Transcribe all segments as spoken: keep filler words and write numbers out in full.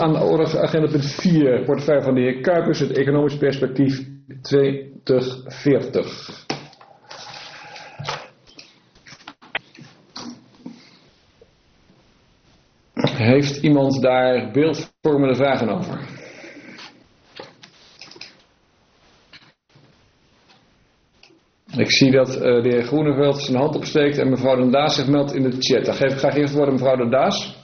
aan de orde agenda punt vier, portefeuille van de heer Kuipers, het economisch perspectief twintig veertig. Heeft iemand daar beeldvormende vragen over? Ik zie dat uh, de heer Groeneveld zijn hand opsteekt en mevrouw Den Daas zich meldt in de chat. Dan geef ik graag eerst het woord aan mevrouw Den Daas.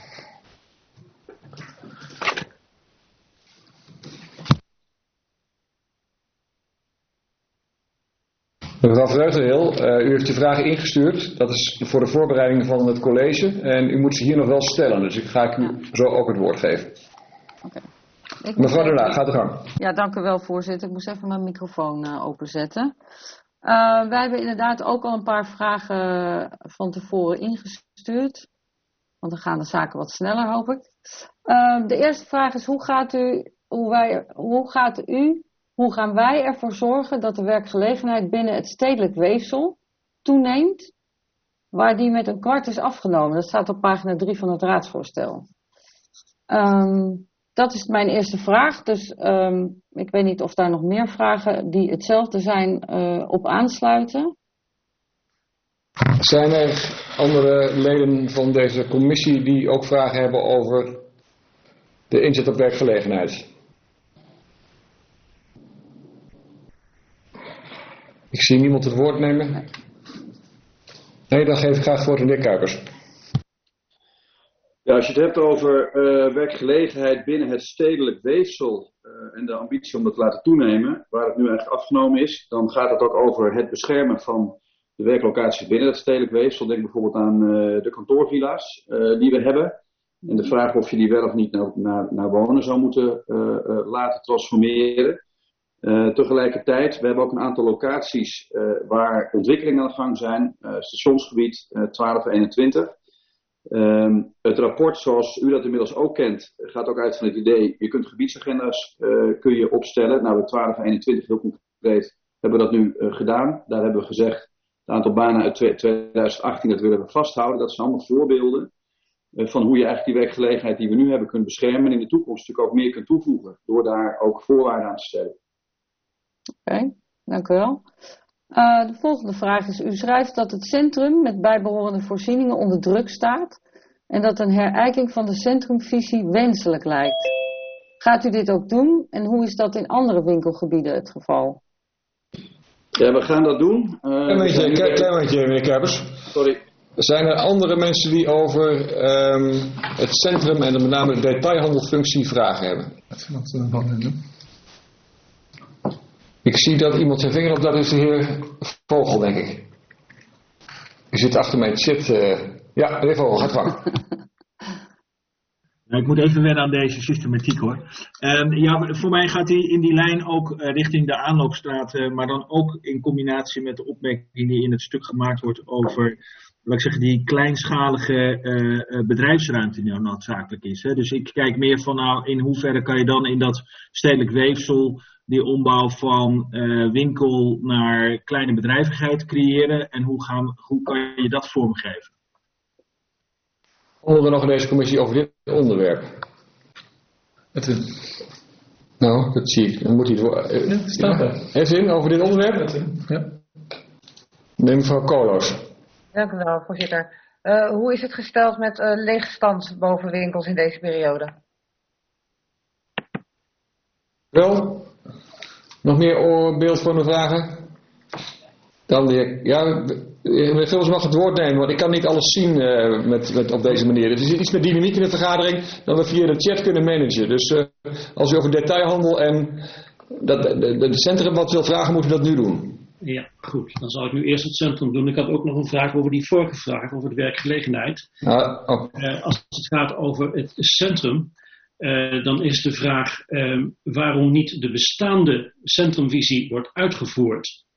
Mevrouw Vreugdenheel, uh, u heeft uw vragen ingestuurd. Dat is voor de voorbereiding van het college. En u moet ze hier nog wel stellen. Dus ik ga u zo ook het woord geven. Okay. Mevrouw Den Daas, gaat de gang. Ja, dank u wel, voorzitter. Ik moest even mijn microfoon uh, openzetten. Uh, wij hebben inderdaad ook al een paar vragen van tevoren ingestuurd. Want dan gaan de zaken wat sneller, hoop ik. Uh, de eerste vraag is, hoe gaat u, hoe wij, hoe gaat u, hoe gaan wij ervoor zorgen dat de werkgelegenheid binnen het stedelijk weefsel toeneemt, waar die met een kwart is afgenomen? Dat staat op pagina drie van het raadsvoorstel. Um, Dat is mijn eerste vraag, dus um, ik weet niet of daar nog meer vragen die hetzelfde zijn uh, op aansluiten. Zijn er andere leden van deze commissie die ook vragen hebben over de inzet op werkgelegenheid? Ik zie niemand het woord nemen. Nee, dan geef ik graag het woord aan de heer Kuipers. Ja, als je het hebt over uh, werkgelegenheid binnen het stedelijk weefsel uh, en de ambitie om dat te laten toenemen, waar het nu eigenlijk afgenomen is, dan gaat het ook over het beschermen van de werklocaties binnen het stedelijk weefsel. Denk bijvoorbeeld aan uh, de kantoorvilla's uh, die we hebben. En de vraag of je die wel of niet naar, naar, naar wonen zou moeten uh, uh, laten transformeren. Uh, tegelijkertijd, we hebben ook een aantal locaties uh, waar ontwikkelingen aan de gang zijn. Uh, stationsgebied uh, twaalf eenentwintig. Um, het rapport, zoals u dat inmiddels ook kent, gaat ook uit van het idee, je kunt gebiedsagenda's uh, kun je opstellen. Nou, bij twaalf eenentwintig heel concreet hebben we dat nu uh, gedaan. Daar hebben we gezegd, het aantal banen uit twintig achttien, dat willen we vasthouden. Dat zijn allemaal voorbeelden uh, van hoe je eigenlijk die werkgelegenheid die we nu hebben kunt beschermen en in de toekomst natuurlijk ook meer kunt toevoegen, door daar ook voorwaarden aan te stellen. Oké, okay, dank u wel. Uh, de volgende vraag is, u schrijft dat het centrum met bijbehorende voorzieningen onder druk staat en dat een herijking van de centrumvisie wenselijk lijkt. Gaat u dit ook doen en hoe is dat in andere winkelgebieden het geval? Ja, we gaan dat doen. Uh, klein beetje, klein, klein beetje, meneer Kuipers. Sorry. Zijn er andere mensen die over um, het centrum en met name de detailhandelfunctie vragen hebben? Ik zie dat iemand zijn vinger op, dat is de heer Vogel, denk ik. U zit achter mijn chat. Uh... Ja, de heer Vogel, gaat gang. Nou, ik moet even wennen aan deze systematiek, hoor. Um, ja, voor mij gaat die in die lijn ook uh, richting de aanloopstraat, uh, maar dan ook in combinatie met de opmerking die in het stuk gemaakt wordt over, laat ik zeggen, die kleinschalige uh, uh, bedrijfsruimte die nou noodzakelijk is. Hè. Dus ik kijk meer van, nou, in hoeverre kan je dan in dat stedelijk weefsel die ombouw van uh, winkel naar kleine bedrijvigheid creëren en hoe, gaan, hoe kan je dat vormgeven? Horen we nog in deze commissie over dit onderwerp? Het is... Nou, dat zie ik. Dan moet hij het... Uh, ja, staat er. Heeft u over dit onderwerp? Ja. Neem mevrouw Koolhoos. Dank u wel, voorzitter. Uh, hoe is het gesteld met uh, leegstand boven winkels in deze periode? Wel... Nog meer beeldvormende vragen? Dan de heer... Ja, meneer Vuls mag het woord nemen, want ik kan niet alles zien uh, met, met, op deze manier. Het is iets met dynamiek in de vergadering dat we via de chat kunnen managen. Dus uh, als u over detailhandel en dat, de, de, de centrum wat wil vragen, moet u dat nu doen. Ja, goed. Dan zal ik nu eerst het centrum doen. Ik had ook nog een vraag over die vorige vraag, over de werkgelegenheid. Ah, oh. uh, als het gaat over het centrum... Uh, dan is de vraag uh, waarom niet de bestaande centrumvisie wordt uitgevoerd.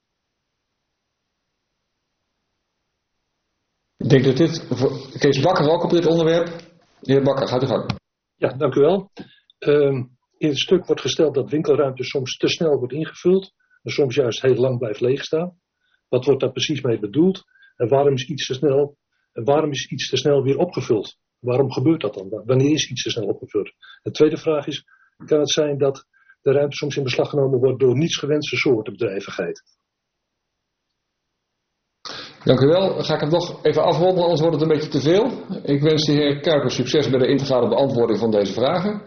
Ik denk dat dit... Kees Bakker ook op dit onderwerp. De heer Bakker, gaat u gang. Ja, dank u wel. Um, in het stuk wordt gesteld dat winkelruimte soms te snel wordt ingevuld en soms juist heel lang blijft leegstaan. Wat wordt daar precies mee bedoeld? En waarom is iets te snel, en waarom is iets te snel weer opgevuld? Waarom gebeurt dat dan? Wanneer is iets te snel opgevuld? De tweede vraag is, kan het zijn dat de ruimte soms in beslag genomen wordt door niets gewenste soorten bedrijvigheid? Dank u wel. Ga ik het nog even afronden, anders wordt het een beetje te veel. Ik wens de heer Kuiper succes bij de integrale beantwoording van deze vragen.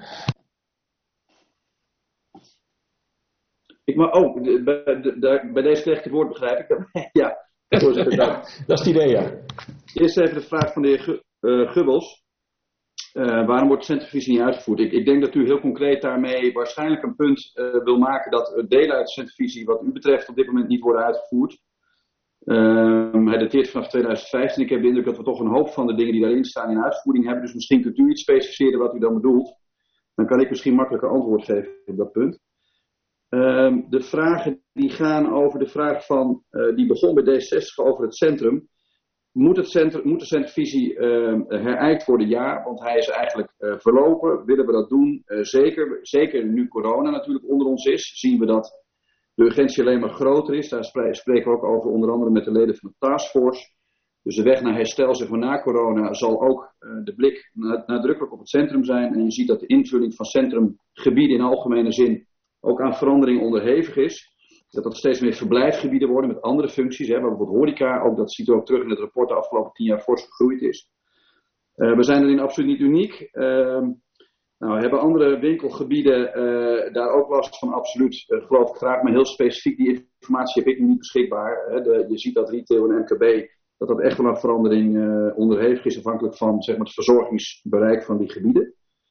Ik mag, oh, de, bij, de, bij deze kreeg ik het woord, begrijp ik. Ja, voorzitter. Ja, dat is het idee, ja. Eerst even de vraag van de heer Gu, uh, Gubbels. Uh, waarom wordt de centrifuge niet uitgevoerd? Ik, ik denk dat u heel concreet daarmee waarschijnlijk een punt uh, wil maken dat delen uit de centrifuge wat u betreft op dit moment niet worden uitgevoerd. Uh, hij dateert vanaf tweeduizend vijftien. Ik heb de indruk dat we toch een hoop van de dingen die daarin staan in uitvoering hebben. Dus misschien kunt u iets specificeren wat u dan bedoelt. Dan kan ik misschien makkelijker antwoord geven op dat punt. Uh, de vragen die gaan over de vraag van, uh, die begon bij D zestig over het centrum. Moet, het centrum, moet de centrifuge uh, herijkt worden? Ja, want hij is eigenlijk uh, verlopen. Willen we dat doen? Uh, zeker, zeker nu corona natuurlijk onder ons is, zien we dat de urgentie alleen maar groter is. Daar spreken we ook over onder andere met de leden van de taskforce. Dus de weg naar herstel, zeg maar na corona, zal ook uh, de blik nadrukkelijk op het centrum zijn. En je ziet dat de invulling van centrumgebieden in algemene zin ook aan verandering onderhevig is. Dat dat steeds meer verblijfgebieden worden met andere functies. Hè, bijvoorbeeld horeca, ook dat ziet u ook terug in het rapport, de afgelopen tien jaar fors gegroeid is. Uh, we zijn erin absoluut niet uniek. Uh, nou, hebben andere winkelgebieden uh, daar ook last van? Absoluut. Uh, geloof ik graag, maar heel specifiek die informatie heb ik nu niet beschikbaar. Hè. De, je ziet dat retail en M K B, dat dat echt wel een verandering uh, onderhevig is, afhankelijk van zeg maar, het verzorgingsbereik van die gebieden.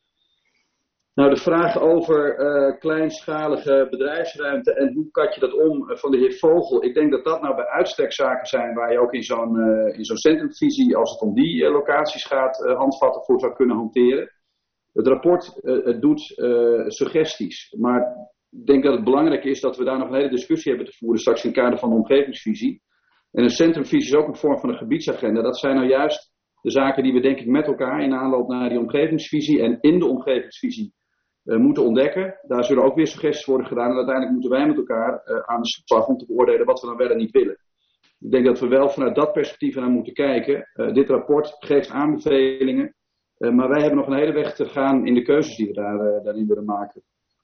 Nou, de vraag over uh, kleinschalige bedrijfsruimte en hoe kat je dat om uh, van de heer Vogel. Ik denk dat dat nou bij uitstek zaken zijn waar je ook in zo'n uh, in zo'n centrumvisie, als het om die uh, locaties gaat, uh, handvatten voor zou kunnen hanteren. Het rapport uh, het doet uh, suggesties, maar ik denk dat het belangrijk is dat we daar nog een hele discussie hebben te voeren straks in het kader van de omgevingsvisie. En een centrumvisie is ook een vorm van een gebiedsagenda. Dat zijn nou juist de zaken die we denk ik met elkaar in aanloop naar die omgevingsvisie en in de omgevingsvisie Uh, moeten ontdekken. Daar zullen ook weer suggesties worden gedaan en uiteindelijk moeten wij met elkaar uh, aan de slag om te beoordelen wat we dan wel en niet willen. Ik denk dat we wel vanuit dat perspectief naar moeten kijken. Uh, dit rapport geeft aanbevelingen, uh, maar wij hebben nog een hele weg te gaan in de keuzes die we daar, uh, daarin willen maken.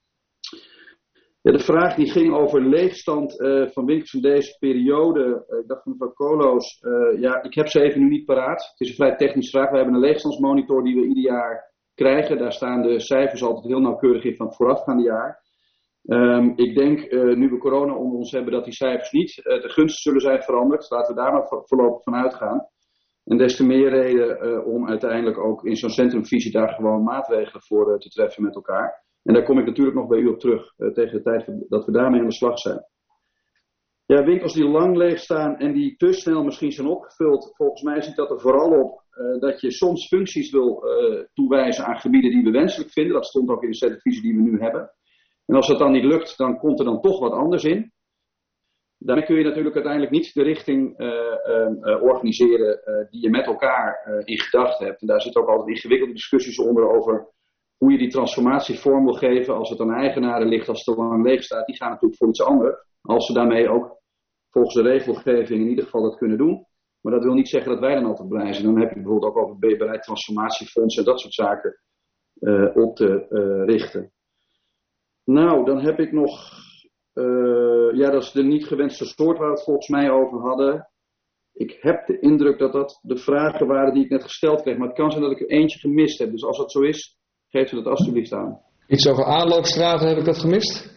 Ja, de vraag die ging over leegstand uh, van winkels in deze periode. Uh, ik dacht van mevrouw Koloos, uh, ja, ik heb ze even nu niet paraat. Het is een vrij technische vraag. We hebben een leegstandsmonitor die we ieder jaar krijgen. Daar staan de cijfers altijd heel nauwkeurig in van het voorafgaande jaar. Um, ik denk, uh, nu we corona onder ons hebben, dat die cijfers niet uh, ten gunste zullen zijn veranderd. Laten we daar maar voor, voorlopig van uitgaan. En des te meer reden uh, om uiteindelijk ook in zo'n centrumvisie daar gewoon maatregelen voor uh, te treffen met elkaar. En daar kom ik natuurlijk nog bij u op terug, uh, tegen de tijd dat we daarmee aan de slag zijn. Ja, winkels die lang leeg staan en die te snel misschien zijn opgevuld. Volgens mij zit dat er vooral op uh, dat je soms functies wil uh, toewijzen aan gebieden die we wenselijk vinden. Dat stond ook in de centrifuge die we nu hebben. En als dat dan niet lukt, dan komt er dan toch wat anders in. Daarmee kun je natuurlijk uiteindelijk niet de richting uh, uh, uh, organiseren uh, die je met elkaar uh, in gedachten hebt. En daar zitten ook altijd ingewikkelde discussies onder over hoe je die transformatie vorm wil geven. Als het aan eigenaren ligt, als het te lang leeg staat, die gaan natuurlijk voor iets anders. Als ze daarmee ook volgens de regelgeving in ieder geval dat kunnen doen. Maar dat wil niet zeggen dat wij dan altijd blij zijn. Dan heb je bijvoorbeeld ook over het beleid transformatiefonds en dat soort zaken uh, op te uh, richten. Nou, dan heb ik nog, uh, ja, dat is de niet gewenste soort waar we het volgens mij over hadden. Ik heb de indruk dat dat de vragen waren die ik net gesteld kreeg. Maar het kan zijn dat ik er eentje gemist heb. Dus als dat zo is, geeft u dat alsjeblieft aan. Iets over aanloopstraten, heb ik dat gemist?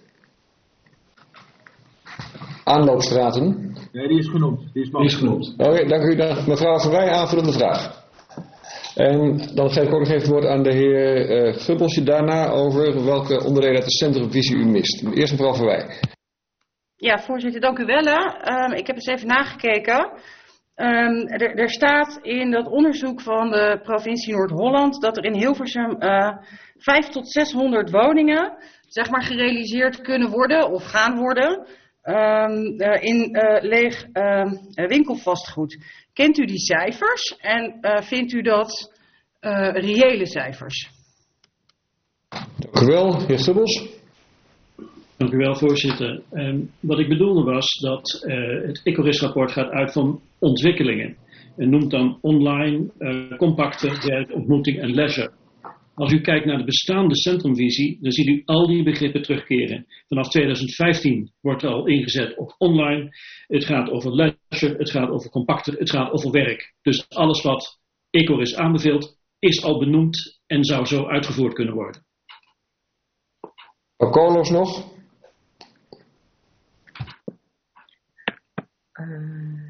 Aanloopstraten? Nee, die is genoemd. Die is, Die is genoemd. Oké, okay, dank u. Dan, mevrouw Verwij, aanvullende vraag. En dan geef ik ook nog even het woord aan de heer uh, Gubbelsje daarna over welke onderdelen uit de centrumvisie u mist. Eerst mevrouw Verwij. Ja, voorzitter, dank u wel. Um, ik heb eens even nagekeken. Um, er, er staat in dat onderzoek van de provincie Noord-Holland dat er in Hilversum uh, vijfhonderd tot zeshonderd woningen zeg maar, gerealiseerd kunnen worden of gaan worden um, uh, in uh, leeg uh, winkelvastgoed. Kent u die cijfers en uh, vindt u dat uh, reële cijfers? Dank u wel, heer Gubbels. Dank u wel, voorzitter. Um, wat ik bedoelde was dat uh, het Icarus-rapport gaat uit van ontwikkelingen. en noemt dan online, uh, compacte werk, ontmoeting en leisure. Als u kijkt naar de bestaande centrumvisie, dan ziet u al die begrippen terugkeren. Vanaf tweeduizend vijftien wordt er al ingezet op online. Het gaat over leisure, het gaat over compacter, het gaat over werk. Dus alles wat Ecoris aanbeveelt, is al benoemd en zou zo uitgevoerd kunnen worden. Kolos nog? Uh,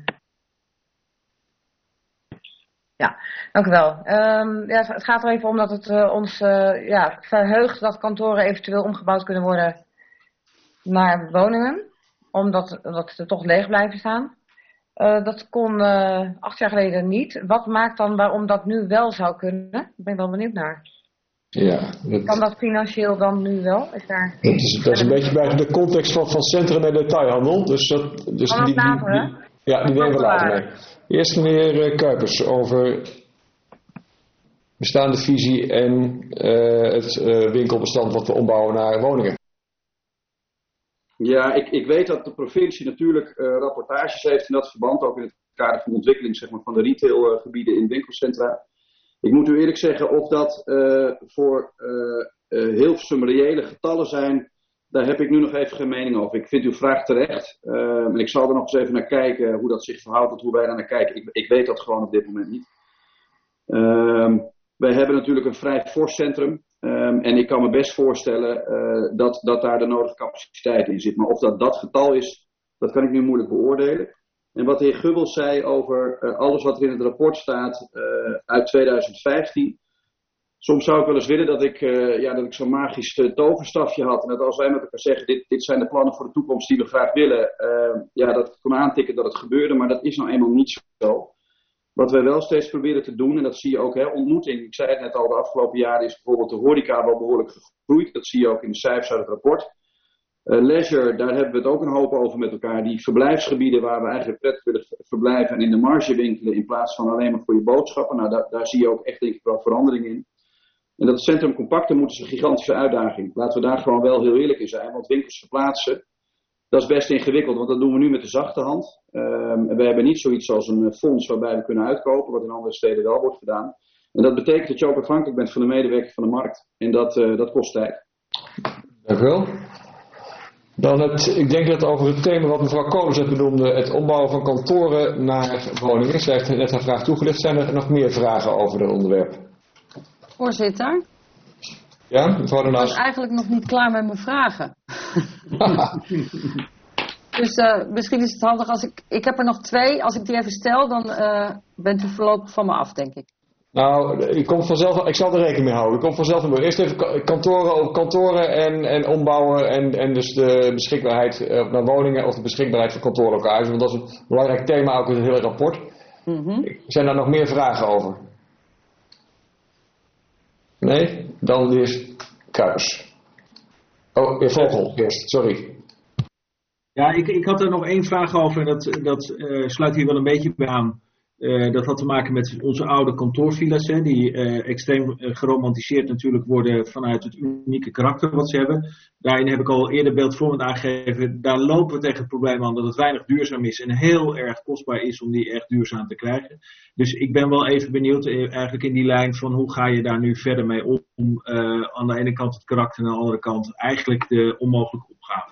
ja, dank u wel. Um, ja, het gaat er even om dat het uh, ons uh, ja, verheugt dat kantoren eventueel omgebouwd kunnen worden naar woningen. Omdat, omdat ze toch leeg blijven staan. Uh, dat kon uh, acht jaar geleden niet. Wat maakt dan waarom dat nu wel zou kunnen? Daar ben ik wel benieuwd naar. Ja, dat, kan dat financieel dan nu wel? Is daar... dat, is, dat is een beetje buiten de context van, van centrum en detailhandel. Dus dat, dus kan die, dat die, later, die, hè? Ja, die nemen we later mee. Eerst meneer Kuipers over bestaande visie en uh, het uh, winkelbestand wat we ombouwen naar woningen. Ja, ik, ik weet dat de provincie natuurlijk uh, rapportages heeft in dat verband, ook in het kader van de ontwikkeling zeg maar, van de retailgebieden in winkelcentra. Ik moet u eerlijk zeggen, of dat uh, voor uh, uh, Hilversum reële getallen zijn, daar heb ik nu nog even geen mening over. Ik vind uw vraag terecht. Uh, en ik zal er nog eens even naar kijken hoe dat zich verhoudt tot hoe wij daar naar kijken. Ik, ik weet dat gewoon op dit moment niet. Uh, wij hebben natuurlijk een vrij fors centrum. Um, en ik kan me best voorstellen uh, dat, dat daar de nodige capaciteit in zit. Maar of dat dat getal is, dat kan ik nu moeilijk beoordelen. En wat de heer Gubbels zei over uh, alles wat er in het rapport staat uh, uit tweeduizend vijftien. Soms zou ik wel eens willen dat ik, uh, ja, dat ik zo'n magisch uh, toverstafje had. En dat als wij met elkaar zeggen, dit, dit zijn de plannen voor de toekomst die we graag willen. Uh, ja, dat ik kon aantikken dat het gebeurde, maar dat is nou eenmaal niet zo. Wat wij wel steeds proberen te doen, en dat zie je ook, hè, ontmoeting. Ik zei het net al, de afgelopen jaren is bijvoorbeeld de horeca wel behoorlijk gegroeid. Dat zie je ook in de cijfers uit het rapport. Uh, leisure, daar hebben we het ook een hoop over met elkaar. Die verblijfsgebieden waar we eigenlijk prettig willen verblijven en in de marge winkelen in plaats van alleen maar voor je boodschappen. Nou, daar, daar zie je ook echt denk ik wel verandering in. En dat centrum compacter moet is een gigantische uitdaging. Laten we daar gewoon wel heel eerlijk in zijn, want winkels verplaatsen, dat is best ingewikkeld, want dat doen we nu met de zachte hand. Um, en we hebben niet zoiets als een fonds waarbij we kunnen uitkopen, wat in andere steden wel wordt gedaan. En dat betekent dat je ook afhankelijk bent van de medewerker van de markt. En dat, uh, dat kost tijd. Dank u wel. Dan het, ik denk dat over het thema wat mevrouw Kolens net benoemde, het ombouwen van kantoren naar woningen. Zij heeft net haar vraag toegelicht. Zijn er nog meer vragen over het onderwerp? Voorzitter. Ja, mevrouw de Naas. Ik was eigenlijk nog niet klaar met mijn vragen. Dus uh, misschien is het handig als ik... Ik heb er nog twee. Als ik die even stel, dan uh, bent u voorlopig van me af, denk ik. Nou, ik, kom vanzelf, ik zal er rekening mee houden. Ik kom vanzelf mee. Eerst even kantoren over kantoren en, en ombouwen. En, en dus de beschikbaarheid uh, naar woningen of de beschikbaarheid van kantoorlokalen. Want dat is een belangrijk thema ook in het hele rapport. Mm-hmm. Zijn daar nog meer vragen over? Nee? Dan de heer Kuipers. Oh, heer Vogel eerst, sorry. Ja, ik, ik had er nog één vraag over en dat, dat uh, sluit hier wel een beetje bij aan. Uh, dat had te maken met onze oude kantoorvilla's, hè, die uh, extreem uh, geromantiseerd natuurlijk worden vanuit het unieke karakter wat ze hebben. Daarin heb ik al eerder beeldvormend aangegeven, daar lopen we tegen het probleem aan dat het weinig duurzaam is en heel erg kostbaar is om die echt duurzaam te krijgen. Dus ik ben wel even benieuwd uh, eigenlijk in die lijn van hoe ga je daar nu verder mee om, uh, aan de ene kant het karakter en aan de andere kant eigenlijk de onmogelijke opgave.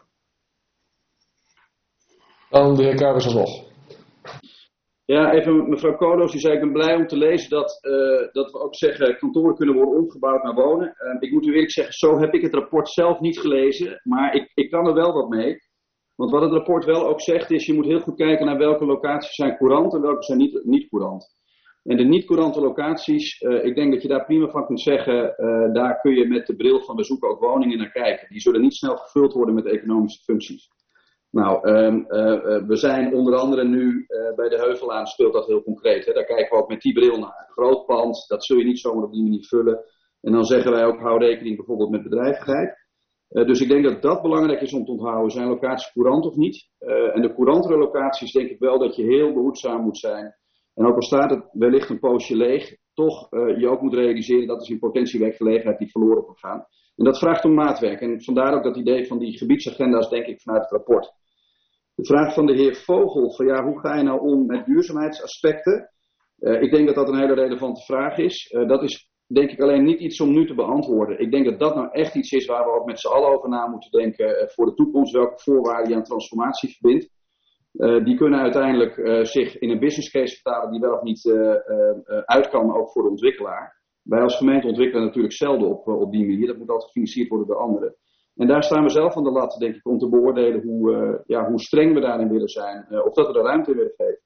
Dan de heer Kuipers alsnog. Ja, even mevrouw Kolos, die zei ik ben blij om te lezen dat, uh, dat we ook zeggen kantoren kunnen worden omgebouwd naar wonen. Uh, ik moet u eerlijk zeggen, zo heb ik het rapport zelf niet gelezen, maar ik, ik kan er wel wat mee. Want wat het rapport wel ook zegt is, je moet heel goed kijken naar welke locaties zijn courant en welke zijn niet, niet courant. En de niet-courante locaties, uh, ik denk dat je daar prima van kunt zeggen, uh, daar kun je met de bril van we zoeken ook woningen naar kijken. Die zullen niet snel gevuld worden met economische functies. Nou, um, uh, we zijn onder andere nu uh, bij de Heuvelaan speelt dat heel concreet. Hè? Daar kijken we ook met die bril naar. Een groot pand, dat zul je niet zomaar op die manier vullen. En dan zeggen wij ook, hou rekening bijvoorbeeld met bedrijvigheid. Uh, dus ik denk dat dat belangrijk is om te onthouden. Zijn locaties courant of niet? Uh, en de courantere locaties denk ik wel dat je heel behoedzaam moet zijn. En ook al staat het wellicht een poosje leeg, toch uh, je ook moet realiseren dat er in potentie werkgelegenheid die verloren kan gaan. En dat vraagt om maatwerk. En vandaar ook dat idee van die gebiedsagenda's denk ik vanuit het rapport. De vraag van de heer Vogel, van ja, hoe ga je nou om met duurzaamheidsaspecten? Uh, ik denk dat dat een hele relevante vraag is. Uh, dat is denk ik alleen niet iets om nu te beantwoorden. Ik denk dat dat nou echt iets is waar we ook met z'n allen over na moeten denken uh, voor de toekomst. Welke voorwaarden je aan transformatie verbindt. Uh, die kunnen uiteindelijk uh, zich in een business case vertalen die wel of niet uh, uh, uh, uit kan, ook voor de ontwikkelaar. Wij als gemeente ontwikkelen natuurlijk zelden op, uh, op die manier. Dat moet altijd gefinancierd worden door anderen. En daar staan we zelf aan de lat, denk ik, om te beoordelen hoe, uh, ja, hoe streng we daarin willen zijn. Uh, of dat we er ruimte in willen geven.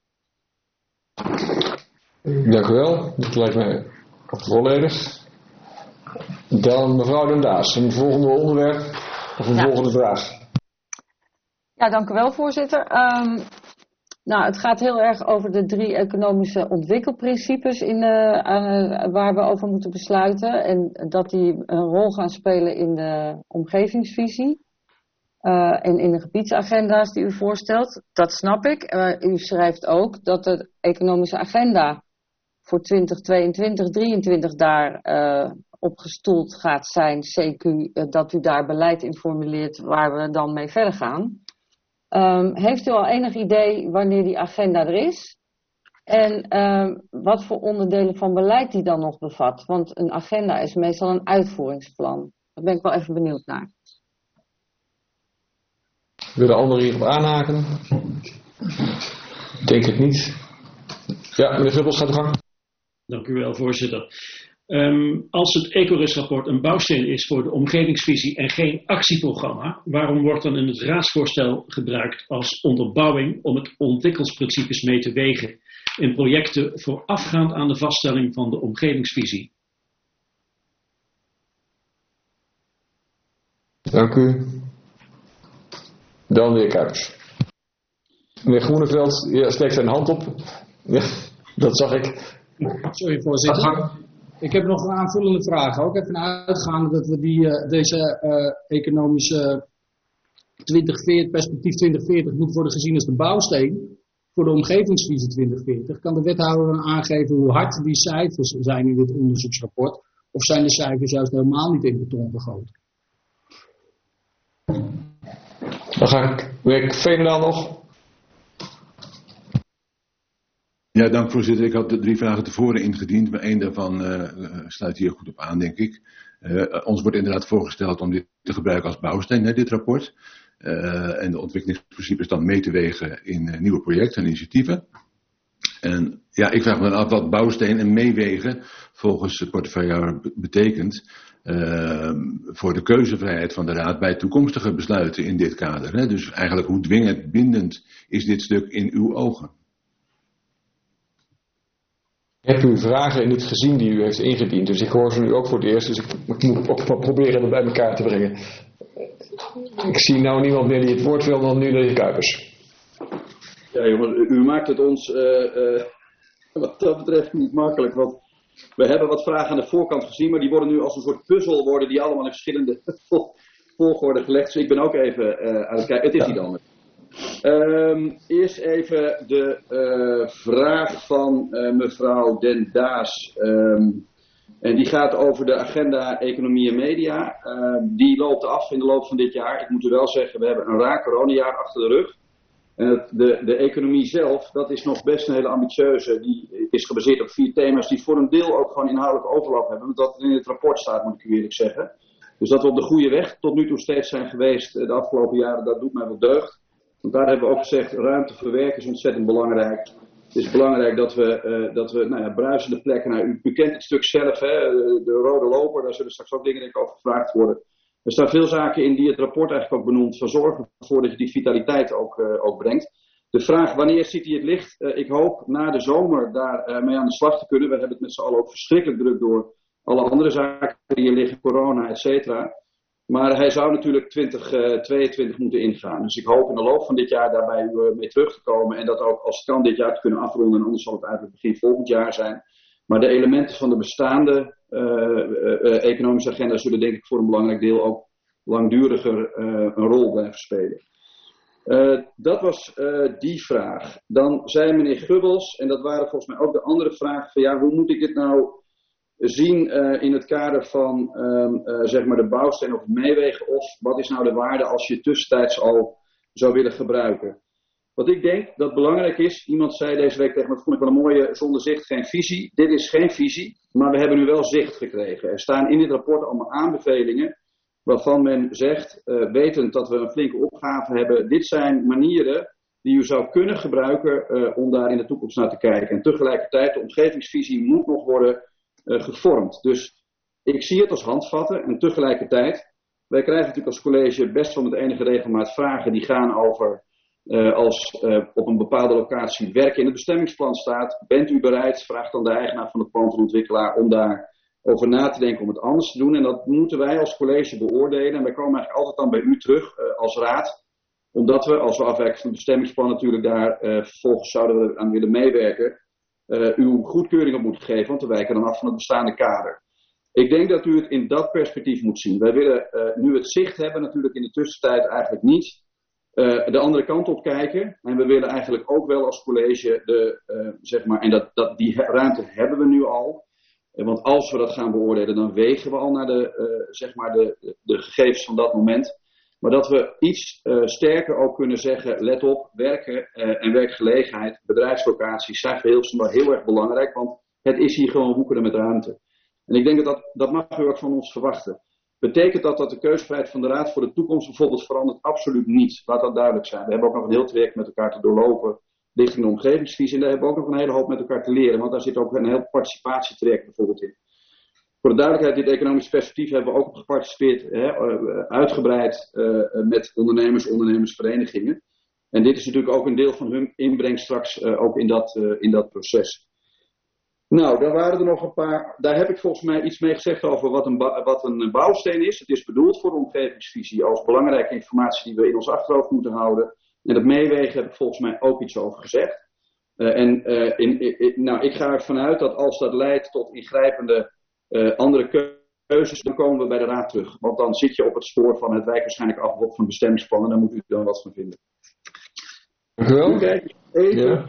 Dank u wel. Dat lijkt mij volledig. Dan mevrouw Den Daas, een volgende onderwerp of een ja. volgende vraag. Ja, dank u wel, voorzitter. Um, nou, het gaat heel erg over de drie economische ontwikkelprincipes in, uh, uh, waar we over moeten besluiten. En dat die een rol gaan spelen in de omgevingsvisie. Uh, en in de gebiedsagenda's die u voorstelt. Dat snap ik. Uh, u schrijft ook dat de economische agenda voor twintig tweeëntwintig drieëntwintig daar uh, op gestoeld gaat zijn. C Q, uh, dat u daar beleid in formuleert waar we dan mee verder gaan. Um, heeft u al enig idee wanneer die agenda er is? En um, wat voor onderdelen van beleid die dan nog bevat? Want een agenda is meestal een uitvoeringsplan. Daar ben ik wel even benieuwd naar. Willen anderen hierop aanhaken? Ik denk het niet. Ja, meneer Gubbels, gaat de gang. Dank u wel, voorzitter. Um, als het Ecoris-rapport een bouwsteen is voor de omgevingsvisie en geen actieprogramma, waarom wordt dan in het raadsvoorstel gebruikt als onderbouwing om het ontwikkelsprincipes mee te wegen in projecten voorafgaand aan de vaststelling van de omgevingsvisie? Dank u. Dan de heer Kuipers. Meneer Groeneveld, ja, steekt zijn hand op. Ja, dat zag ik. Sorry, voorzitter. Ik heb nog een aanvullende vraag. Ook even uitgaande dat we die, uh, deze uh, economische twintig veertig, perspectief twintig veertig moet worden gezien als de bouwsteen voor de omgevingsvisie twintig veertig. Kan de wethouder dan aangeven hoe hard die cijfers zijn in dit onderzoeksrapport? Of zijn de cijfers juist helemaal niet in beton gegoten? Dan ga ik, meneer Veenendaal nog. Ja, dank voorzitter. Ik had de drie vragen tevoren ingediend, maar één daarvan uh, sluit hier goed op aan, denk ik. Uh, ons wordt inderdaad voorgesteld om dit te gebruiken als bouwsteen, hè, dit rapport. Uh, en de ontwikkelingsprincipes dan mee te wegen in uh, nieuwe projecten en initiatieven. En ja, ik vraag me dan af wat bouwsteen en meewegen volgens de portefeuillehouder betekent uh, voor de keuzevrijheid van de Raad bij toekomstige besluiten in dit kader. Hè. Dus eigenlijk hoe dwingend bindend is dit stuk in uw ogen? Ik heb uw vragen niet gezien die u heeft ingediend, dus ik hoor ze nu ook voor het eerst, dus ik, ik moet ook wel proberen het bij elkaar te brengen. Ik zie nou niemand meer die het woord wil dan nu de heer Kuipers. Ja jongens, u maakt het ons uh, uh, wat dat betreft niet makkelijk, want we hebben wat vragen aan de voorkant gezien, maar die worden nu als een soort puzzel worden die allemaal in verschillende volgorde gelegd, dus ik ben ook even uh, aan het kijken. Het is niet anders. Um, eerst even de uh, vraag van uh, mevrouw Den Daas. Um, en die gaat over de agenda Economie en Media. Uh, die loopt af in de loop van dit jaar. Ik moet u wel zeggen, we hebben een raar coronajaar achter de rug. En het, de, de economie zelf, dat is nog best een hele ambitieuze. Die is gebaseerd op vier thema's die voor een deel ook gewoon inhoudelijk overlap hebben. Want dat in het rapport staat, moet ik u eerlijk zeggen. Dus dat we op de goede weg tot nu toe steeds zijn geweest de afgelopen jaren, dat doet mij wel deugd. Want daar hebben we ook gezegd, ruimte verwerken is ontzettend belangrijk. Het is belangrijk dat we, uh, dat we nou ja, bruisende plekken, nou, u, u kent het stuk zelf, hè, de, de rode loper, daar zullen straks ook dingen denk ik over gevraagd worden. Er staan veel zaken in die het rapport eigenlijk ook benoemt, van zorgen ervoor dat je die vitaliteit ook, uh, ook brengt. De vraag, wanneer ziet hij het licht? Uh, ik hoop na de zomer daar uh, mee aan de slag te kunnen. We hebben het met z'n allen ook verschrikkelijk druk door alle andere zaken die hier liggen, corona, et cetera. Maar hij zou natuurlijk twintig tweeëntwintig moeten ingaan. Dus ik hoop in de loop van dit jaar daarbij uh, mee terug te komen. En dat ook als het kan dit jaar te kunnen afronden. En anders zal het eigenlijk begin volgend jaar zijn. Maar de elementen van de bestaande uh, uh, uh, economische agenda zullen denk ik voor een belangrijk deel ook langduriger uh, een rol blijven spelen. Uh, dat was uh, die vraag. Dan zei meneer Gubbels, en dat waren volgens mij ook de andere vragen, van ja, hoe moet ik dit nou zien uh, in het kader van um, uh, zeg maar de bouwsteen of het meewegen, of wat is nou de waarde als je het tussentijds al zou willen gebruiken. Wat ik denk dat belangrijk is, iemand zei deze week tegen me, dat vond ik wel een mooie, zonder zicht geen visie. Dit is geen visie, maar we hebben nu wel zicht gekregen. Er staan in dit rapport allemaal aanbevelingen waarvan men zegt, uh, wetend dat we een flinke opgave hebben, dit zijn manieren die u zou kunnen gebruiken uh, om daar in de toekomst naar te kijken. En tegelijkertijd, de omgevingsvisie moet nog worden uh, gevormd. Dus ik zie het als handvatten en tegelijkertijd, wij krijgen natuurlijk als college best wel met enige regelmaat vragen die gaan over, uh, als uh, op een bepaalde locatie werken in het bestemmingsplan staat, bent u bereid, vraagt dan de eigenaar van de plantenontwikkelaar om daar over na te denken om het anders te doen. En dat moeten wij als college beoordelen. En wij komen eigenlijk altijd dan bij u terug uh, als raad. Omdat we, als we afwijken van het bestemmingsplan natuurlijk daar uh, vervolgens zouden we aan willen meewerken, uh, uw goedkeuring op moeten geven. Want we wijken dan af van het bestaande kader. Ik denk dat u het in dat perspectief moet zien. Wij willen uh, nu het zicht hebben natuurlijk in de tussentijd eigenlijk niet uh, de andere kant op kijken. En we willen eigenlijk ook wel als college de, uh, zeg maar, en dat, dat, die ruimte hebben we nu al. Want als we dat gaan beoordelen, dan wegen we al naar de, uh, zeg maar de, de gegevens van dat moment. Maar dat we iets uh, sterker ook kunnen zeggen, let op, werken uh, en werkgelegenheid, bedrijfslocaties zijn voor Hilversum heel erg belangrijk. Want het is hier gewoon woekeren met ruimte. En ik denk dat dat, dat mag u ook van ons verwachten. Betekent dat dat de keuzevrijheid van de Raad voor de toekomst bijvoorbeeld verandert? Absoluut niet. Laat dat duidelijk zijn. We hebben ook nog een heel traject met elkaar te doorlopen richting de omgevingsvisie. En daar hebben we ook nog een hele hoop met elkaar te leren. Want daar zit ook een heel participatietraject bijvoorbeeld in. Voor de duidelijkheid, dit economisch perspectief hebben we ook op geparticipeerd. Hè, uitgebreid uh, met ondernemers, ondernemersverenigingen. En dit is natuurlijk ook een deel van hun inbreng straks uh, ook in dat, uh, in dat proces. Nou, daar waren er nog een paar. Daar heb ik volgens mij iets mee gezegd over wat een, wat een bouwsteen is. Het is bedoeld voor de omgevingsvisie als belangrijke informatie die we in ons achterhoofd moeten houden. En het meewegen heb ik volgens mij ook iets over gezegd. Uh, en uh, in, in, in, nou, ik ga ervan uit dat als dat leidt tot ingrijpende uh, andere keuzes, dan komen we bij de Raad terug. Want dan zit je op het spoor van het wijk waarschijnlijk afbod van bestemmingsplannen. Daar moet u dan wat van vinden. Dank u wel. Kijk, even. Ja.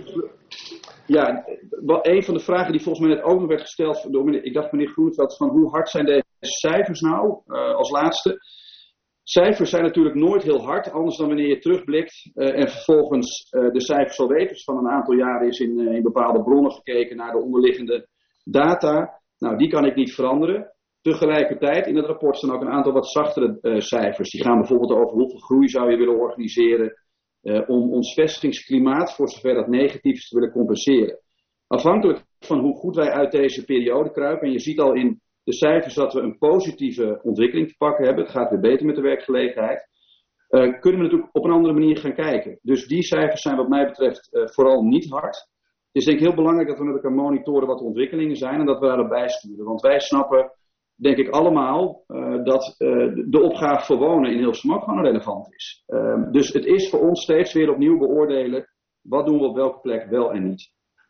Ja, een van de vragen die volgens mij net ook nog werd gesteld door meneer, ik dacht meneer Groeneveld, van hoe hard zijn deze cijfers nou, uh, als laatste. Cijfers zijn natuurlijk nooit heel hard, anders dan wanneer je terugblikt uh, en vervolgens uh, de cijfers al weet. Dus van een aantal jaren is in, uh, in bepaalde bronnen gekeken naar de onderliggende data. Nou, die kan ik niet veranderen. Tegelijkertijd, in het rapport staan ook een aantal wat zachtere uh, cijfers. Die gaan bijvoorbeeld over hoeveel groei zou je willen organiseren uh, om ons vestigingsklimaat, voor zover dat negatief is, te willen compenseren. Afhankelijk van hoe goed wij uit deze periode kruipen, en je ziet al in de cijfers dat we een positieve ontwikkeling te pakken hebben, het gaat weer beter met de werkgelegenheid, uh, kunnen we natuurlijk op een andere manier gaan kijken. Dus die cijfers zijn wat mij betreft uh, vooral niet hard. Het is denk ik heel belangrijk dat we met elkaar monitoren wat de ontwikkelingen zijn en dat we daarop bijsturen. Want wij snappen, denk ik allemaal, uh, dat uh, de opgave voor wonen in Hilversum ook gewoon relevant is. Uh, dus het is voor ons steeds weer opnieuw beoordelen, wat doen we op welke plek wel en niet.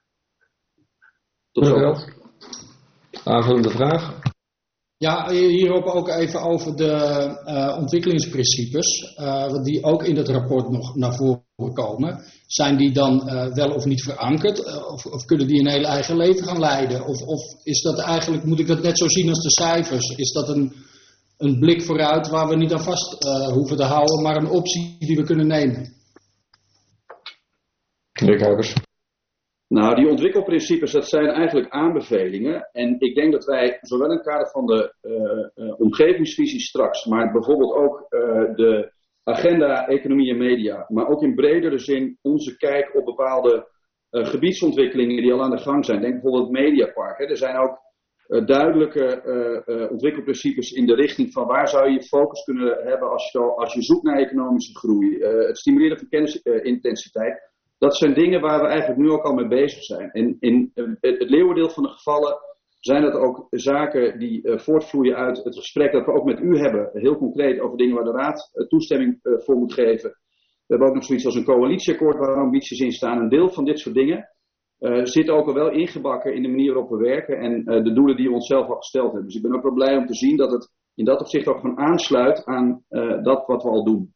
Tot zo. Aanvullende vraag? Ja, hierop ook even over de uh, ontwikkelingsprincipes, uh, die ook in het rapport nog naar voren komen. Zijn die dan uh, wel of niet verankerd? Uh, of, of kunnen die een heel eigen leven gaan leiden? Of, of is dat eigenlijk, moet ik dat net zo zien als de cijfers? Is dat een, een blik vooruit waar we niet aan vast uh, hoeven te houden, maar een optie die we kunnen nemen? Meneer Kuipers. Nou, die ontwikkelprincipes, dat zijn eigenlijk aanbevelingen. En ik denk dat wij, zowel in het kader van de uh, uh, omgevingsvisie straks, maar bijvoorbeeld ook uh, de agenda economie en media, maar ook in bredere zin onze kijk op bepaalde uh, gebiedsontwikkelingen die al aan de gang zijn. Denk bijvoorbeeld het Mediapark. Hè. Er zijn ook uh, duidelijke uh, uh, ontwikkelprincipes in de richting van waar zou je je focus kunnen hebben als je, als je zoekt naar economische groei. Uh, het stimuleren van kennisintensiteit. Dat zijn dingen waar we eigenlijk nu ook al mee bezig zijn. En in het leeuwendeel van de gevallen zijn dat ook zaken die uh, voortvloeien uit het gesprek dat we ook met u hebben. Heel concreet over dingen waar de Raad uh, toestemming uh, voor moet geven. We hebben ook nog zoiets als een coalitieakkoord waar ambities in staan. Een deel van dit soort dingen uh, zit ook al wel ingebakken in de manier waarop we werken en uh, de doelen die we onszelf al gesteld hebben. Dus ik ben ook wel blij om te zien dat het in dat opzicht ook gewoon aansluit aan uh, dat wat we al doen.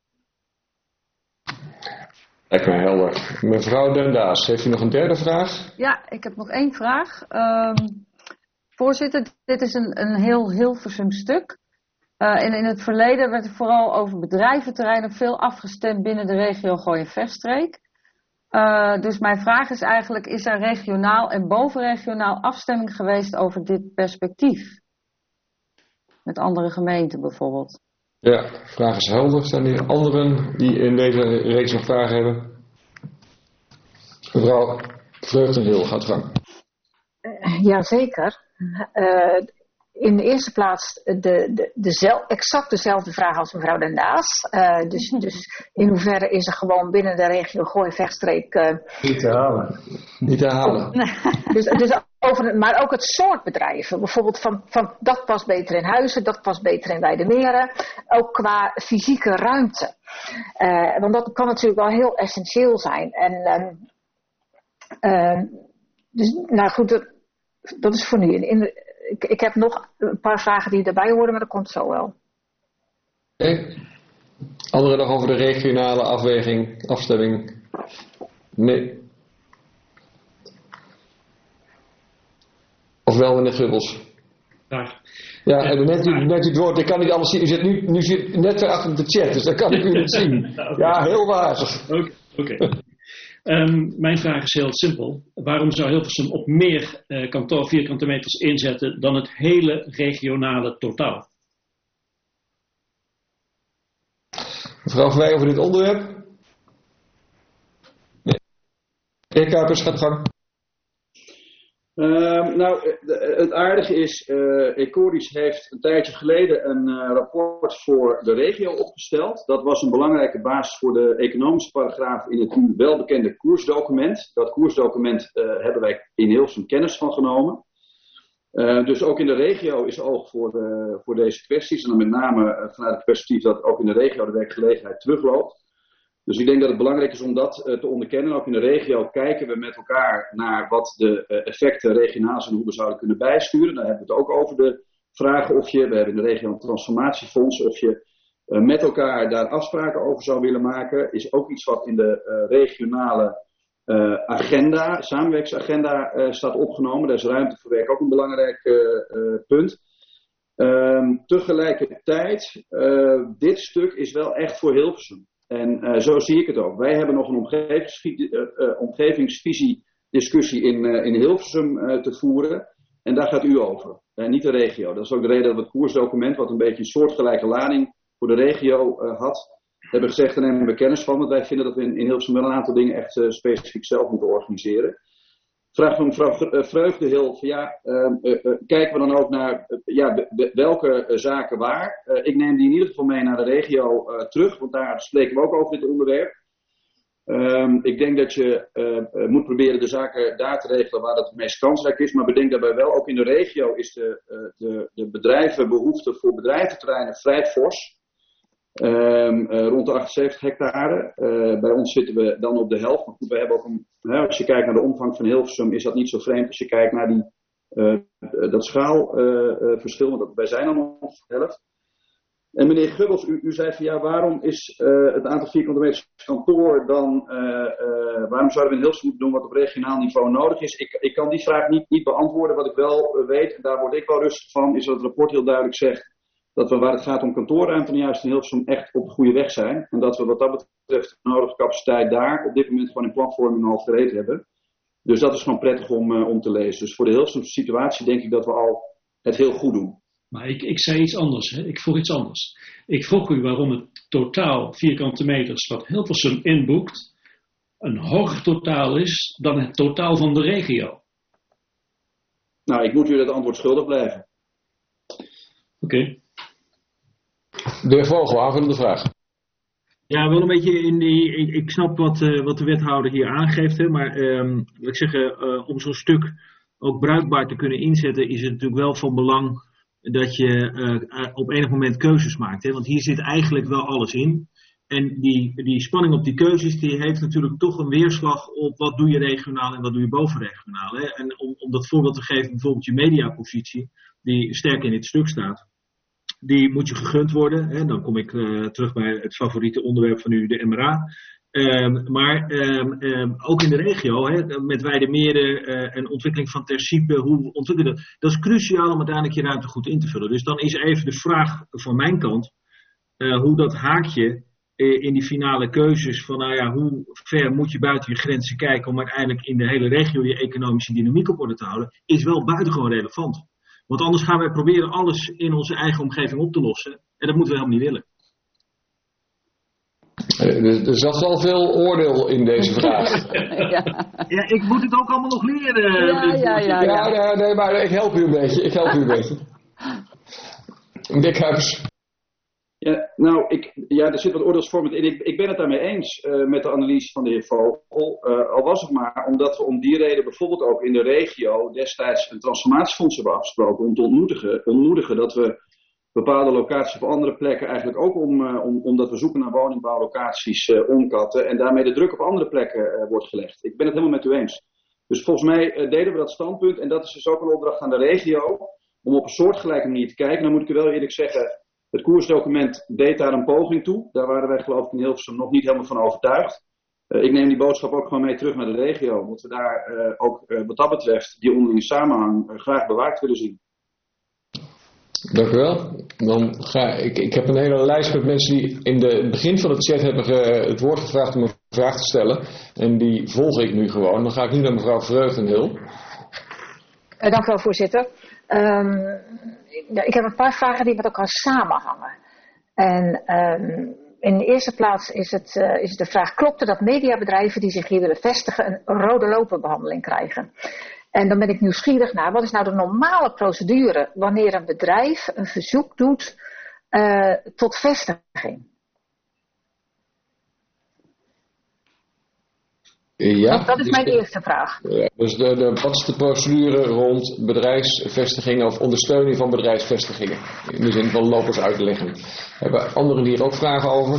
Lijkt mij helder. Mevrouw Den Daas, heeft u nog een derde vraag? Ja, ik heb nog één vraag. Um, voorzitter, dit is een, een heel Hilversum stuk. Uh, en in het verleden werd er vooral over bedrijventerreinen veel afgestemd binnen de regio Gooi- en Vechtstreek. Uh, dus mijn vraag is eigenlijk, is er regionaal en bovenregionaal afstemming geweest over dit perspectief? Met andere gemeenten bijvoorbeeld. Ja, de vraag is helder. Zijn er anderen die in deze reeks nog vragen hebben? Mevrouw Vreugdenhil, gaat gang. Uh, Jazeker. Uh, in de eerste plaats de, de, de zel, exact dezelfde vraag als mevrouw Den Daas. Uh, dus, dus in hoeverre is er gewoon binnen de regio Gooi-Vechtstreek... Uh, Niet te halen. Niet te halen. dus, dus over, maar ook het soort bedrijven. Bijvoorbeeld van, van dat past beter in Huizen, dat past beter in Weidemeren. Ook qua fysieke ruimte. Uh, want dat kan natuurlijk wel heel essentieel zijn. En, um, uh, dus, nou goed, dat, dat is voor nu. In de, ik, ik heb nog een paar vragen die erbij horen, maar dat komt zo wel. Okay. Anderen nog over de regionale afweging, afstemming? Nee. Of wel in de Gubbels? Daar. Ja, en net, u, net u het woord, ik kan niet alles zien. U zit nu, nu zit net weer achter de chat, dus dan kan ik u niet zien. Ja, heel wazig. Oké. Okay, okay. um, mijn vraag is heel simpel. Waarom zou Hilversum op meer uh, kantoor vierkante meters inzetten dan het hele regionale totaal? Mevrouw Verwij over dit onderwerp? Nee. Heer Kuipers, gaat gang. Uh, nou, het aardige is, uh, Ecoris heeft een tijdje geleden een uh, rapport voor de regio opgesteld. Dat was een belangrijke basis voor de economische paragraaf in het nu welbekende koersdocument. Dat koersdocument uh, hebben wij in Hilversum kennis van genomen. Uh, dus ook in de regio is oog voor, uh, voor deze kwesties. En dan met name uh, vanuit het perspectief dat ook in de regio de werkgelegenheid terugloopt. Dus ik denk dat het belangrijk is om dat uh, te onderkennen. Ook in de regio kijken we met elkaar naar wat de uh, effecten regionaal zijn en hoe we zouden kunnen bijsturen. Daar hebben we het ook over de vragen of je, we hebben in de regio een transformatiefonds, of je uh, met elkaar daar afspraken over zou willen maken. Is ook iets wat in de uh, regionale uh, agenda, samenwerkingsagenda uh, staat opgenomen. Daar is ruimte voor werk ook een belangrijk uh, uh, punt. Um, tegelijkertijd, uh, dit stuk is wel echt voor Hilversum. En uh, zo zie ik het ook. Wij hebben nog een omgevingsvisie, uh, uh, omgevingsvisie discussie in, uh, in Hilversum uh, te voeren. En daar gaat u over. Uh, niet de regio. Dat is ook de reden dat we het koersdocument, wat een beetje een soortgelijke lading voor de regio uh, had, hebben gezegd, daar nemen we kennis van. Want wij vinden dat we in, in Hilversum wel een aantal dingen echt uh, specifiek zelf moeten organiseren. Vraag van mevrouw Vreugdenhil, van ja, uh, uh, uh, kijken we dan ook naar uh, ja, de, de, welke uh, zaken waar. Uh, ik neem die in ieder geval mee naar de regio uh, terug, want daar spreken we ook over dit onderwerp. Um, ik denk dat je uh, uh, moet proberen de zaken daar te regelen waar dat het meest kansrijk is. Maar bedenk daarbij wel, ook in de regio is de, uh, de, de bedrijvenbehoefte voor bedrijventerreinen vrij fors. Um, uh, rond de achtenzeventig hectare. Uh, bij ons zitten we dan op de helft. Maar goed, we hebben ook een, hè, als je kijkt naar de omvang van Hilversum, is dat niet zo vreemd als je kijkt naar die, uh, dat schaalverschil. Uh, uh, want wij zijn dan nog de helft. En meneer Gubbels, u, u zei van ja, waarom is uh, het aantal vierkante meters kantoor dan, uh, uh, waarom zouden we in Hilversum moeten doen wat op regionaal niveau nodig is? Ik, ik kan die vraag niet, niet beantwoorden. Wat ik wel uh, weet, en daar word ik wel rustig van, is dat het rapport heel duidelijk zegt dat we waar het gaat om kantoorruimte juist in Hilversum echt op de goede weg zijn. En dat we wat dat betreft de nodige capaciteit daar op dit moment gewoon in planvorming al gereed hebben. Dus dat is gewoon prettig om, uh, om te lezen. Dus voor de Hilversumse situatie denk ik dat we al het heel goed doen. Maar ik, ik zei iets anders, hè? Ik vroeg iets anders. Ik vroeg u waarom het totaal vierkante meters wat Hilversum inboekt een hoger totaal is dan het totaal van de regio. Nou, ik moet u dat antwoord schuldig blijven. Oké. Okay. De heer Vogel, aanvullende vraag. Ja, wel een beetje in die. Ik, ik snap wat, uh, wat de wethouder hier aangeeft, hè, maar um, laat ik zeggen, uh, om zo'n stuk ook bruikbaar te kunnen inzetten, is het natuurlijk wel van belang dat je uh, op enig moment keuzes maakt. Hè? Want hier zit eigenlijk wel alles in. En die, die spanning op die keuzes, die heeft natuurlijk toch een weerslag op wat doe je regionaal en wat doe je bovenregionaal. Hè? En om, om dat voorbeeld te geven, bijvoorbeeld je mediapositie, die sterk in dit stuk staat. Die moet je gegund worden. Hè? Dan kom ik uh, terug bij het favoriete onderwerp van u, de M R A. Um, maar um, um, ook in de regio, hè, met Weidemeren uh, en ontwikkeling van Ter Sype, hoe ontwikkelen dat? Dat is cruciaal om uiteindelijk je ruimte goed in te vullen. Dus dan is even de vraag van mijn kant, uh, hoe dat haakje in die finale keuzes van nou ja, hoe ver moet je buiten je grenzen kijken om uiteindelijk in de hele regio je economische dynamiek op orde te houden, is wel buitengewoon relevant. Want anders gaan wij proberen alles in onze eigen omgeving op te lossen en dat moeten we helemaal niet willen. Er zat wel veel oordeel in deze vraag. ja. ja, ik moet het ook allemaal nog leren. Ja, ja, ja, ja. ja, ja nee, maar ik help u een beetje. Ik help u een beetje. Dick Huibers. Ja, nou, ik, ja, er zit wat oordeelsvormend in. Ik, ik ben het daarmee eens uh, met de analyse van de heer Vogel. Uh, al was het maar omdat we om die reden bijvoorbeeld ook in de regio destijds een transformatiefonds hebben afgesproken om te ontmoedigen, ontmoedigen dat we bepaalde locaties op andere plekken eigenlijk ook om, uh, om, omdat we zoeken naar woningbouwlocaties uh, omkatten en daarmee de druk op andere plekken uh, wordt gelegd. Ik ben het helemaal met u eens. Dus volgens mij uh, delen we dat standpunt en dat is dus ook een opdracht aan de regio om op een soortgelijke manier te kijken. Dan moet ik u wel eerlijk zeggen, het koersdocument deed daar een poging toe. Daar waren wij geloof ik in Hilversum nog niet helemaal van overtuigd. Uh, ik neem die boodschap ook gewoon mee terug naar de regio. Omdat we daar uh, ook uh, wat dat betreft die onderlinge samenhang uh, graag bewaard willen zien. Dank u wel. Dan ga ik, ik heb een hele lijst met mensen die in de, het begin van het chat hebben ge, het woord gevraagd om een vraag te stellen. En die volg ik nu gewoon. Dan ga ik nu naar mevrouw Vreugdenhil. Uh, dank u wel, voorzitter. Um, ja, ik heb een paar vragen die met elkaar samenhangen. En um, in de eerste plaats is het, uh, is de vraag, klopt het dat mediabedrijven die zich hier willen vestigen een rode loperbehandeling krijgen? En dan ben ik nieuwsgierig naar, wat is nou de normale procedure wanneer een bedrijf een verzoek doet uh, tot vestiging? Ja, dat, dat is dus mijn de, eerste vraag. Ja, dus de, de, wat is de procedure rond bedrijfsvestigingen of ondersteuning van bedrijfsvestigingen? In de zin van lopers uitleggen. Hebben anderen hier ook vragen over?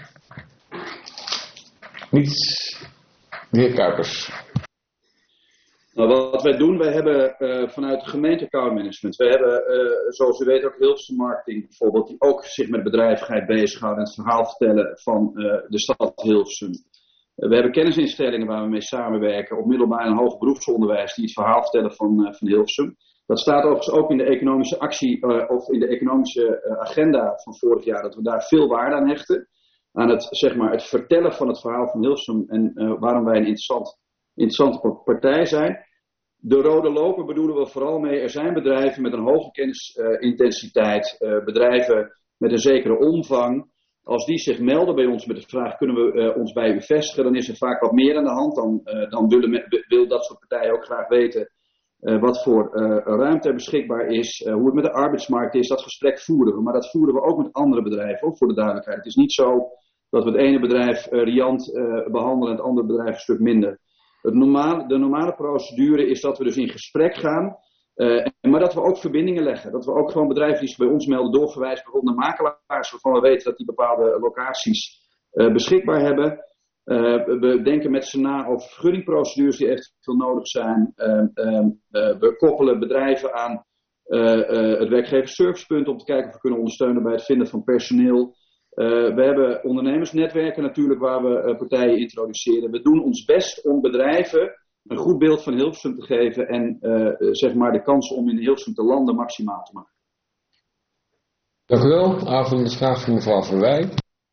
Niet? De heer Kuipers. Nou, wat wij doen, wij hebben uh, vanuit de gemeente account management, wij hebben uh, zoals u weet ook Hilversum Marketing bijvoorbeeld, die ook zich met bedrijvigheid bezighouden en het verhaal vertellen van uh, de stad Hilversum. Uh, we hebben kennisinstellingen waar we mee samenwerken op middelbaar en hoger beroepsonderwijs die het verhaal vertellen van, uh, van Hilversum. Dat staat overigens ook in de economische actie uh, of in de economische uh, agenda van vorig jaar, dat we daar veel waarde aan hechten. Aan het, zeg maar, het vertellen van het verhaal van Hilversum en uh, waarom wij een interessant interessante partij zijn. De rode loper bedoelen we vooral mee, er zijn bedrijven met een hoge kennisintensiteit, uh, uh, bedrijven met een zekere omvang. Als die zich melden bij ons met de vraag, kunnen we uh, ons bij u vestigen, dan is er vaak wat meer aan de hand. Dan, uh, dan willen, wil dat soort partijen ook graag weten uh, wat voor uh, ruimte er beschikbaar is, uh, hoe het met de arbeidsmarkt is. Dat gesprek voeren we, maar dat voeren we ook met andere bedrijven, ook voor de duidelijkheid. Het is niet zo dat we het ene bedrijf uh, riant uh, behandelen en het andere bedrijf een stuk minder. Het normale, de normale procedure is dat we dus in gesprek gaan, uh, maar dat we ook verbindingen leggen. Dat we ook gewoon bedrijven die zich bij ons melden doorverwijzen bijvoorbeeld naar makelaars, waarvan we weten dat die bepaalde locaties uh, beschikbaar hebben. Uh, we denken met z'n na over vergunningprocedures die eventueel nodig zijn. Uh, uh, uh, we koppelen bedrijven aan uh, uh, het werkgeversservicepunt om te kijken of we kunnen ondersteunen bij het vinden van personeel. Uh, we hebben ondernemersnetwerken natuurlijk waar we uh, partijen introduceren. We doen ons best om bedrijven een goed beeld van Hilversum te geven en uh, zeg maar de kans om in Hilversum te landen maximaal te maken. Dank u wel. Aanvullende vraag van mevrouw Verwij.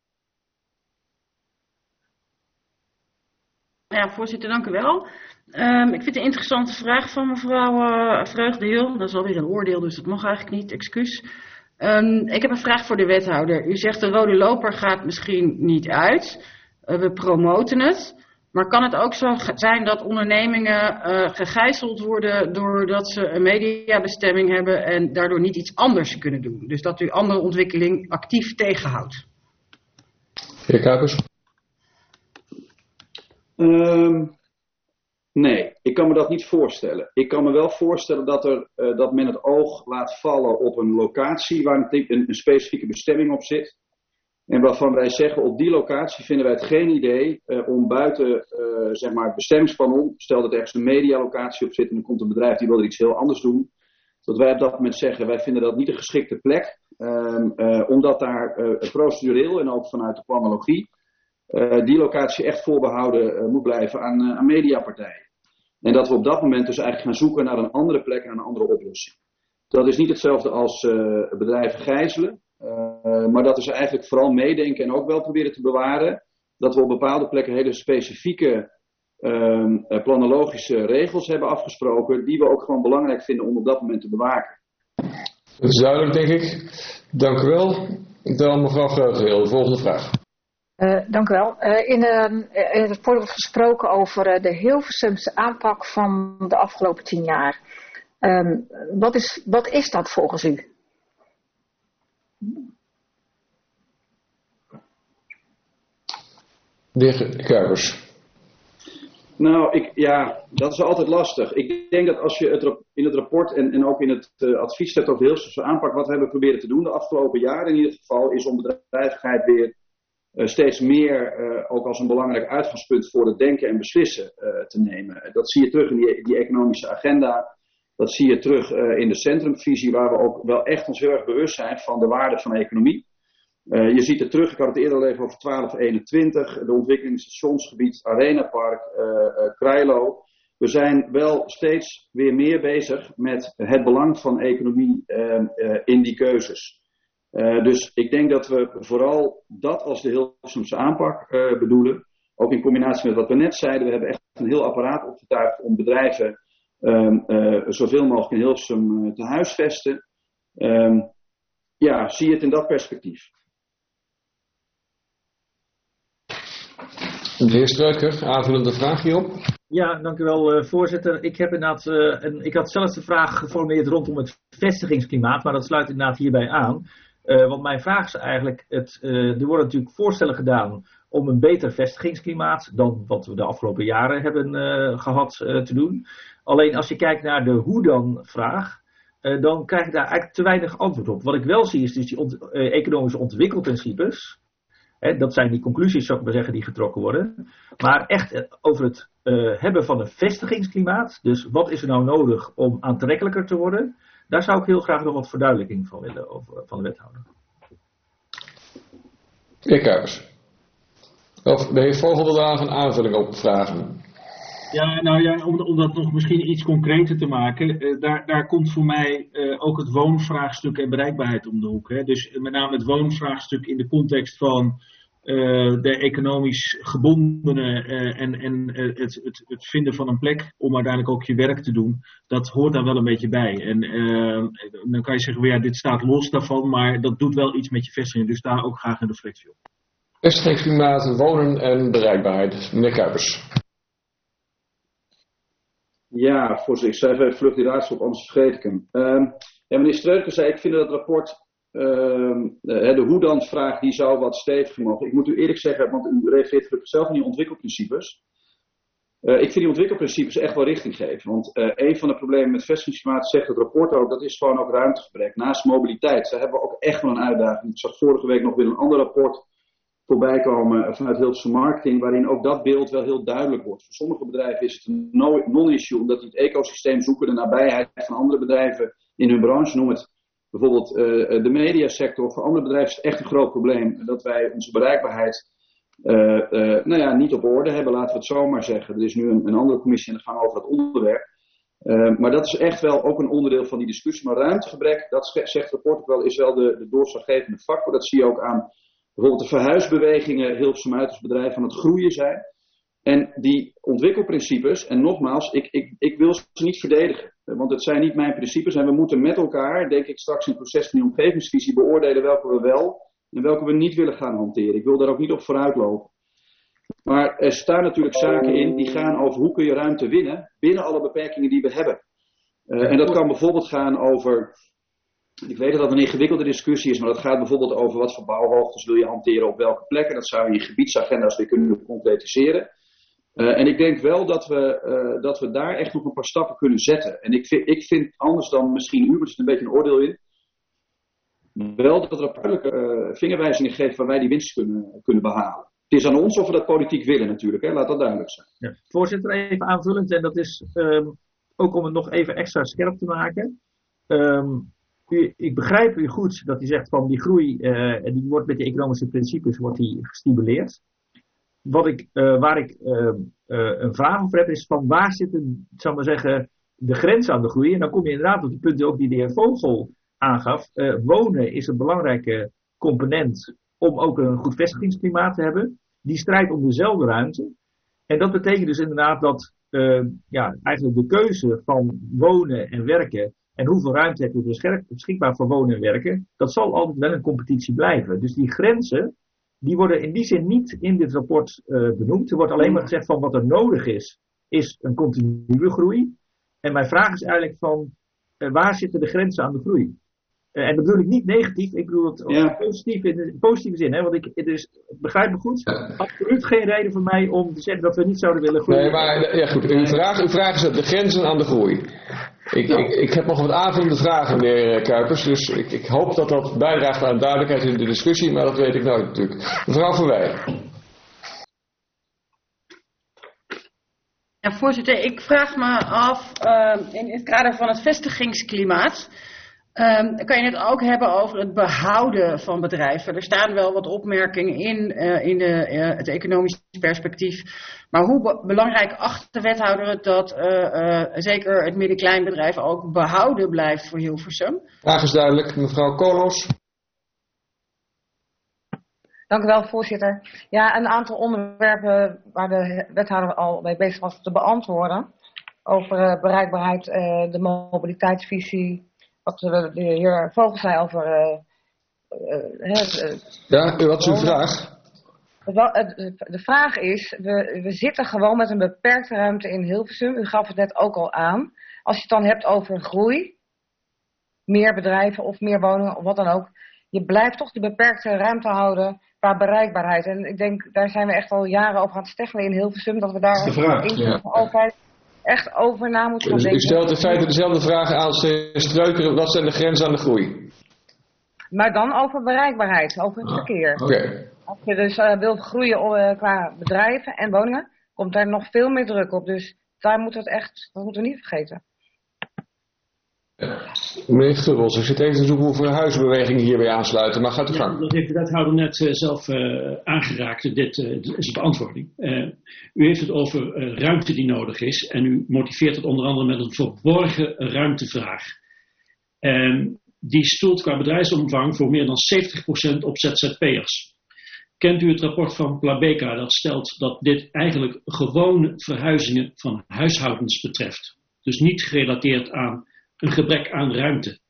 Ja, voorzitter, dank u wel. Um, ik vind het een interessante vraag van mevrouw uh, Vreugdenhil. Dat is alweer een oordeel, dus dat mag eigenlijk niet, excuus. Um, ik heb een vraag voor de wethouder. U zegt de rode loper gaat misschien niet uit. Uh, we promoten het. Maar kan het ook zo zijn dat ondernemingen uh, gegijzeld worden doordat ze een mediabestemming hebben en daardoor niet iets anders kunnen doen? Dus dat u andere ontwikkeling actief tegenhoudt? Heer Kuipers. Um, nee, ik kan me dat niet voorstellen. Ik kan me wel voorstellen dat, er, uh, dat men het oog laat vallen op een locatie waar een, een, een specifieke bestemming op zit. En waarvan wij zeggen, op die locatie vinden wij het geen idee uh, om buiten uh, zeg maar het bestemmingsplan om, stel dat ergens een medialocatie op zit en dan komt een bedrijf die wil er iets heel anders doen. Dat wij op dat moment zeggen, wij vinden dat niet een geschikte plek. Um, uh, omdat daar uh, procedureel en ook vanuit de planologie uh, die locatie echt voorbehouden uh, moet blijven aan, uh, aan mediapartijen. En dat we op dat moment dus eigenlijk gaan zoeken naar een andere plek en een andere oplossing. Dat is niet hetzelfde als uh, bedrijven gijzelen. Uh, maar dat is eigenlijk vooral meedenken en ook wel proberen te bewaren dat we op bepaalde plekken hele specifieke uh, planologische regels hebben afgesproken die we ook gewoon belangrijk vinden om op dat moment te bewaken. Dat is duidelijk, denk ik. Dank u wel. Dan mevrouw Vreugdeneel, de volgende vraag. Uh, dank u wel. Uh, in, uh, in het rapport wordt gesproken over uh, de Hilversumse aanpak van de afgelopen tien jaar. Um, wat, is, wat is dat volgens u? De heer Kuipers. Nou, ik, ja, dat is altijd lastig. Ik denk dat als je het in het rapport en, en ook in het uh, advies hebt over de Hilversumse aanpak, wat we hebben proberen te doen de afgelopen jaren in ieder geval, is om bedrijvigheid weer uh, steeds meer uh, ook als een belangrijk uitgangspunt voor het denken en beslissen uh, te nemen. Dat zie je terug in die, die economische agenda. Dat zie je terug uh, in de centrumvisie, waar we ook wel echt ons heel erg bewust zijn van de waarde van de economie. Uh, je ziet het terug, ik had het eerder al even over twaalf eenentwintig, de ontwikkeling in het stationsgebied, Arenapark, uh, uh, Krijlo. We zijn wel steeds weer meer bezig met het belang van economie uh, uh, in die keuzes. Uh, dus ik denk dat we vooral dat als de Hilversumse aanpak uh, bedoelen. Ook in combinatie met wat we net zeiden, we hebben echt een heel apparaat opgetuigd om bedrijven um, uh, zoveel mogelijk in Hilversum uh, te huisvesten. Um, ja, zie je het in dat perspectief. De heer Streuker, aanvullende vraag hierop. Ja, dank u wel, uh, voorzitter. Ik, heb inderdaad, uh, een, ik had zelfs de vraag geformuleerd rondom het vestigingsklimaat, maar dat sluit inderdaad hierbij aan. Uh, want mijn vraag is eigenlijk, het, uh, er worden natuurlijk voorstellen gedaan om een beter vestigingsklimaat dan wat we de afgelopen jaren hebben uh, gehad uh, te doen. Alleen als je kijkt naar de hoe dan vraag, uh, dan krijg ik daar eigenlijk te weinig antwoord op. Wat ik wel zie is dus die ont- uh, economische ontwikkelprincipes. Hè, dat zijn die conclusies, zou ik maar zeggen, die getrokken worden. Maar echt over het uh, hebben van een vestigingsklimaat. Dus wat is er nou nodig om aantrekkelijker te worden? Daar zou ik heel graag nog wat verduidelijking van willen over, van de wethouder. Heer Kuipers. Of de heer Vogel wil daar een aanvulling op vragen. Ja, nou ja, om, om dat nog misschien iets concreter te maken, uh, daar, daar komt voor mij uh, ook het woonvraagstuk en bereikbaarheid om de hoek. Hè. Dus uh, met name het woonvraagstuk in de context van uh, de economisch gebondene uh, en, en uh, het, het, het vinden van een plek om uiteindelijk ook je werk te doen, dat hoort daar wel een beetje bij. En uh, dan kan je zeggen, well, ja, dit staat los daarvan, maar dat doet wel iets met je vestiging, dus daar ook graag een reflectie op. Vestigingsklimaat, wonen en bereikbaarheid. Meneer Kuipers. Ja, voorzitter, ik schrijf even vlug die raadsel op, anders vergeet ik hem. Um, ja, meneer Streuker zei, ik vind dat het rapport, um, de, de hoe dan vraag, die zou wat steviger mogen. Ik moet u eerlijk zeggen, want u refereert gelukkig zelf aan die ontwikkelprincipes. Uh, ik vind die ontwikkelprincipes echt wel richting geven. Want uh, een van de problemen met vestigingsklimaat, zegt het rapport ook, dat is gewoon ook ruimtegebrek. Naast mobiliteit, daar hebben we ook echt wel een uitdaging. Ik zag vorige week nog weer een ander rapport voorbij komen vanuit Hilversum Marketing, waarin ook dat beeld wel heel duidelijk wordt. Voor sommige bedrijven is het een non-issue, omdat die het ecosysteem zoeken, de nabijheid van andere bedrijven in hun branche. Noem het bijvoorbeeld uh, de mediasector. Voor andere bedrijven is het echt een groot probleem dat wij onze bereikbaarheid uh, uh, nou ja, niet op orde hebben, laten we het zo maar zeggen. Er is nu een, een andere commissie aan de gang over dat onderwerp. Uh, maar dat is echt wel ook een onderdeel van die discussie. Maar ruimtegebrek, dat zegt het rapport ook wel, is wel de, de doorslaggevende factor. Dat zie je ook aan bijvoorbeeld de verhuisbewegingen Hilversum uit als bedrijf aan het groeien zijn. En die ontwikkelprincipes, en nogmaals, ik, ik, ik wil ze niet verdedigen. Want het zijn niet mijn principes. En we moeten met elkaar, denk ik, straks in het proces van die omgevingsvisie beoordelen welke we wel en welke we niet willen gaan hanteren. Ik wil daar ook niet op vooruitlopen. Maar er staan natuurlijk zaken in die gaan over hoe kun je ruimte winnen binnen alle beperkingen die we hebben. Uh, en dat kan bijvoorbeeld gaan over, ik weet dat dat een ingewikkelde discussie is, maar dat gaat bijvoorbeeld over wat voor bouwhoogtes wil je hanteren op welke plekken. Dat zou je in gebiedsagenda's weer kunnen concretiseren. Uh, en ik denk wel dat we, uh, dat we daar echt nog een paar stappen kunnen zetten. En ik vind, ik vind anders dan misschien u, maar er zit een beetje een oordeel in, wel dat er duidelijke uh, vingerwijzingen geeft waar wij die winst kunnen, kunnen behalen. Het is aan ons of we dat politiek willen natuurlijk, hè? Laat dat duidelijk zijn. Ja. Voorzitter, even aanvullend, en dat is um, ook om het nog even extra scherp te maken. Um, u, ik begrijp u goed dat u zegt van die groei, uh, die wordt met de economische principes wordt die gestimuleerd. Wat ik, uh, waar ik uh, uh, een vraag over heb is van waar zit een, zal maar zeggen, de grens aan de groei? En dan kom je inderdaad op de punten ook die de heer Vogel aangaf, uh, wonen is een belangrijke component om ook een goed vestigingsklimaat te hebben. Die strijdt om dezelfde ruimte. En dat betekent dus inderdaad dat uh, ja, eigenlijk de keuze van wonen en werken en hoeveel ruimte heb je beschikbaar voor wonen en werken, dat zal altijd wel een competitie blijven. Dus die grenzen, die worden in die zin niet in dit rapport uh, benoemd. Er wordt alleen maar gezegd van wat er nodig is, is een continue groei. En mijn vraag is eigenlijk van, uh, waar zitten de grenzen aan de groei? Uh, en dat bedoel ik niet negatief, ik bedoel het ja. positief in de positieve zin. Hè? Want ik, het is, begrijp me goed, ja. absoluut geen reden voor mij om te zeggen dat we niet zouden willen groeien. Nee, maar ja, goed, uw vraag, uw vraag is de grenzen aan de groei. Ik, ja. ik, ik heb nog wat aanvullende vragen, meneer Kuipers, dus ik, ik hoop dat dat bijdraagt aan duidelijkheid in de discussie, maar dat weet ik nou natuurlijk. Mevrouw Van Wij. Ja, voorzitter, ik vraag me af, uh, in het kader van het vestigingsklimaat, Um, kan je het ook hebben over het behouden van bedrijven. Er staan wel wat opmerkingen in, uh, in de, uh, het economisch perspectief. Maar hoe be- belangrijk acht de wethouder het dat uh, uh, zeker het midden-kleinbedrijf ook behouden blijft voor Hilversum? Vraag is duidelijk, mevrouw Kolos. Dank u wel, voorzitter. Ja, een aantal onderwerpen waar de wethouder al mee bezig was te beantwoorden. Over uh, bereikbaarheid, uh, de mobiliteitsvisie. Wat de heer Vogel zei over... Uh, uh, uh, ja, wat is uw vraag? De vraag is, we, we zitten gewoon met een beperkte ruimte in Hilversum. U gaf het net ook al aan. Als je het dan hebt over groei, meer bedrijven of meer woningen of wat dan ook. Je blijft toch die beperkte ruimte houden qua bereikbaarheid. En ik denk, daar zijn we echt al jaren over aan het steggelen in Hilversum. Dat we daar de vraag, in ja. altijd... echt over na moeten gaan denken. U stelt in feite dezelfde vraag aan Streukeren. Wat zijn de grenzen aan de groei? Maar dan over bereikbaarheid, over het verkeer. Oké. Okay. Als je dus uh, wilt groeien uh, qua bedrijven en woningen, komt daar nog veel meer druk op. Dus daar moeten we het echt, dat moeten we niet vergeten. Meneer Gubbels, ik zit even te zoeken hoeveel huisbewegingen hierbij aansluiten, maar gaat u gang. Ja, dat heeft de wethouder net uh, zelf uh, aangeraakt, dit uh, is de beantwoording. Uh, u heeft het over uh, ruimte die nodig is en u motiveert het onder andere met een verborgen ruimtevraag. Uh, die stoelt qua bedrijfsomvang voor meer dan zeventig procent op Z Z P'ers. Kent u het rapport van Plabeka dat stelt dat dit eigenlijk gewone verhuizingen van huishoudens betreft? Dus niet gerelateerd aan een gebrek aan ruimte.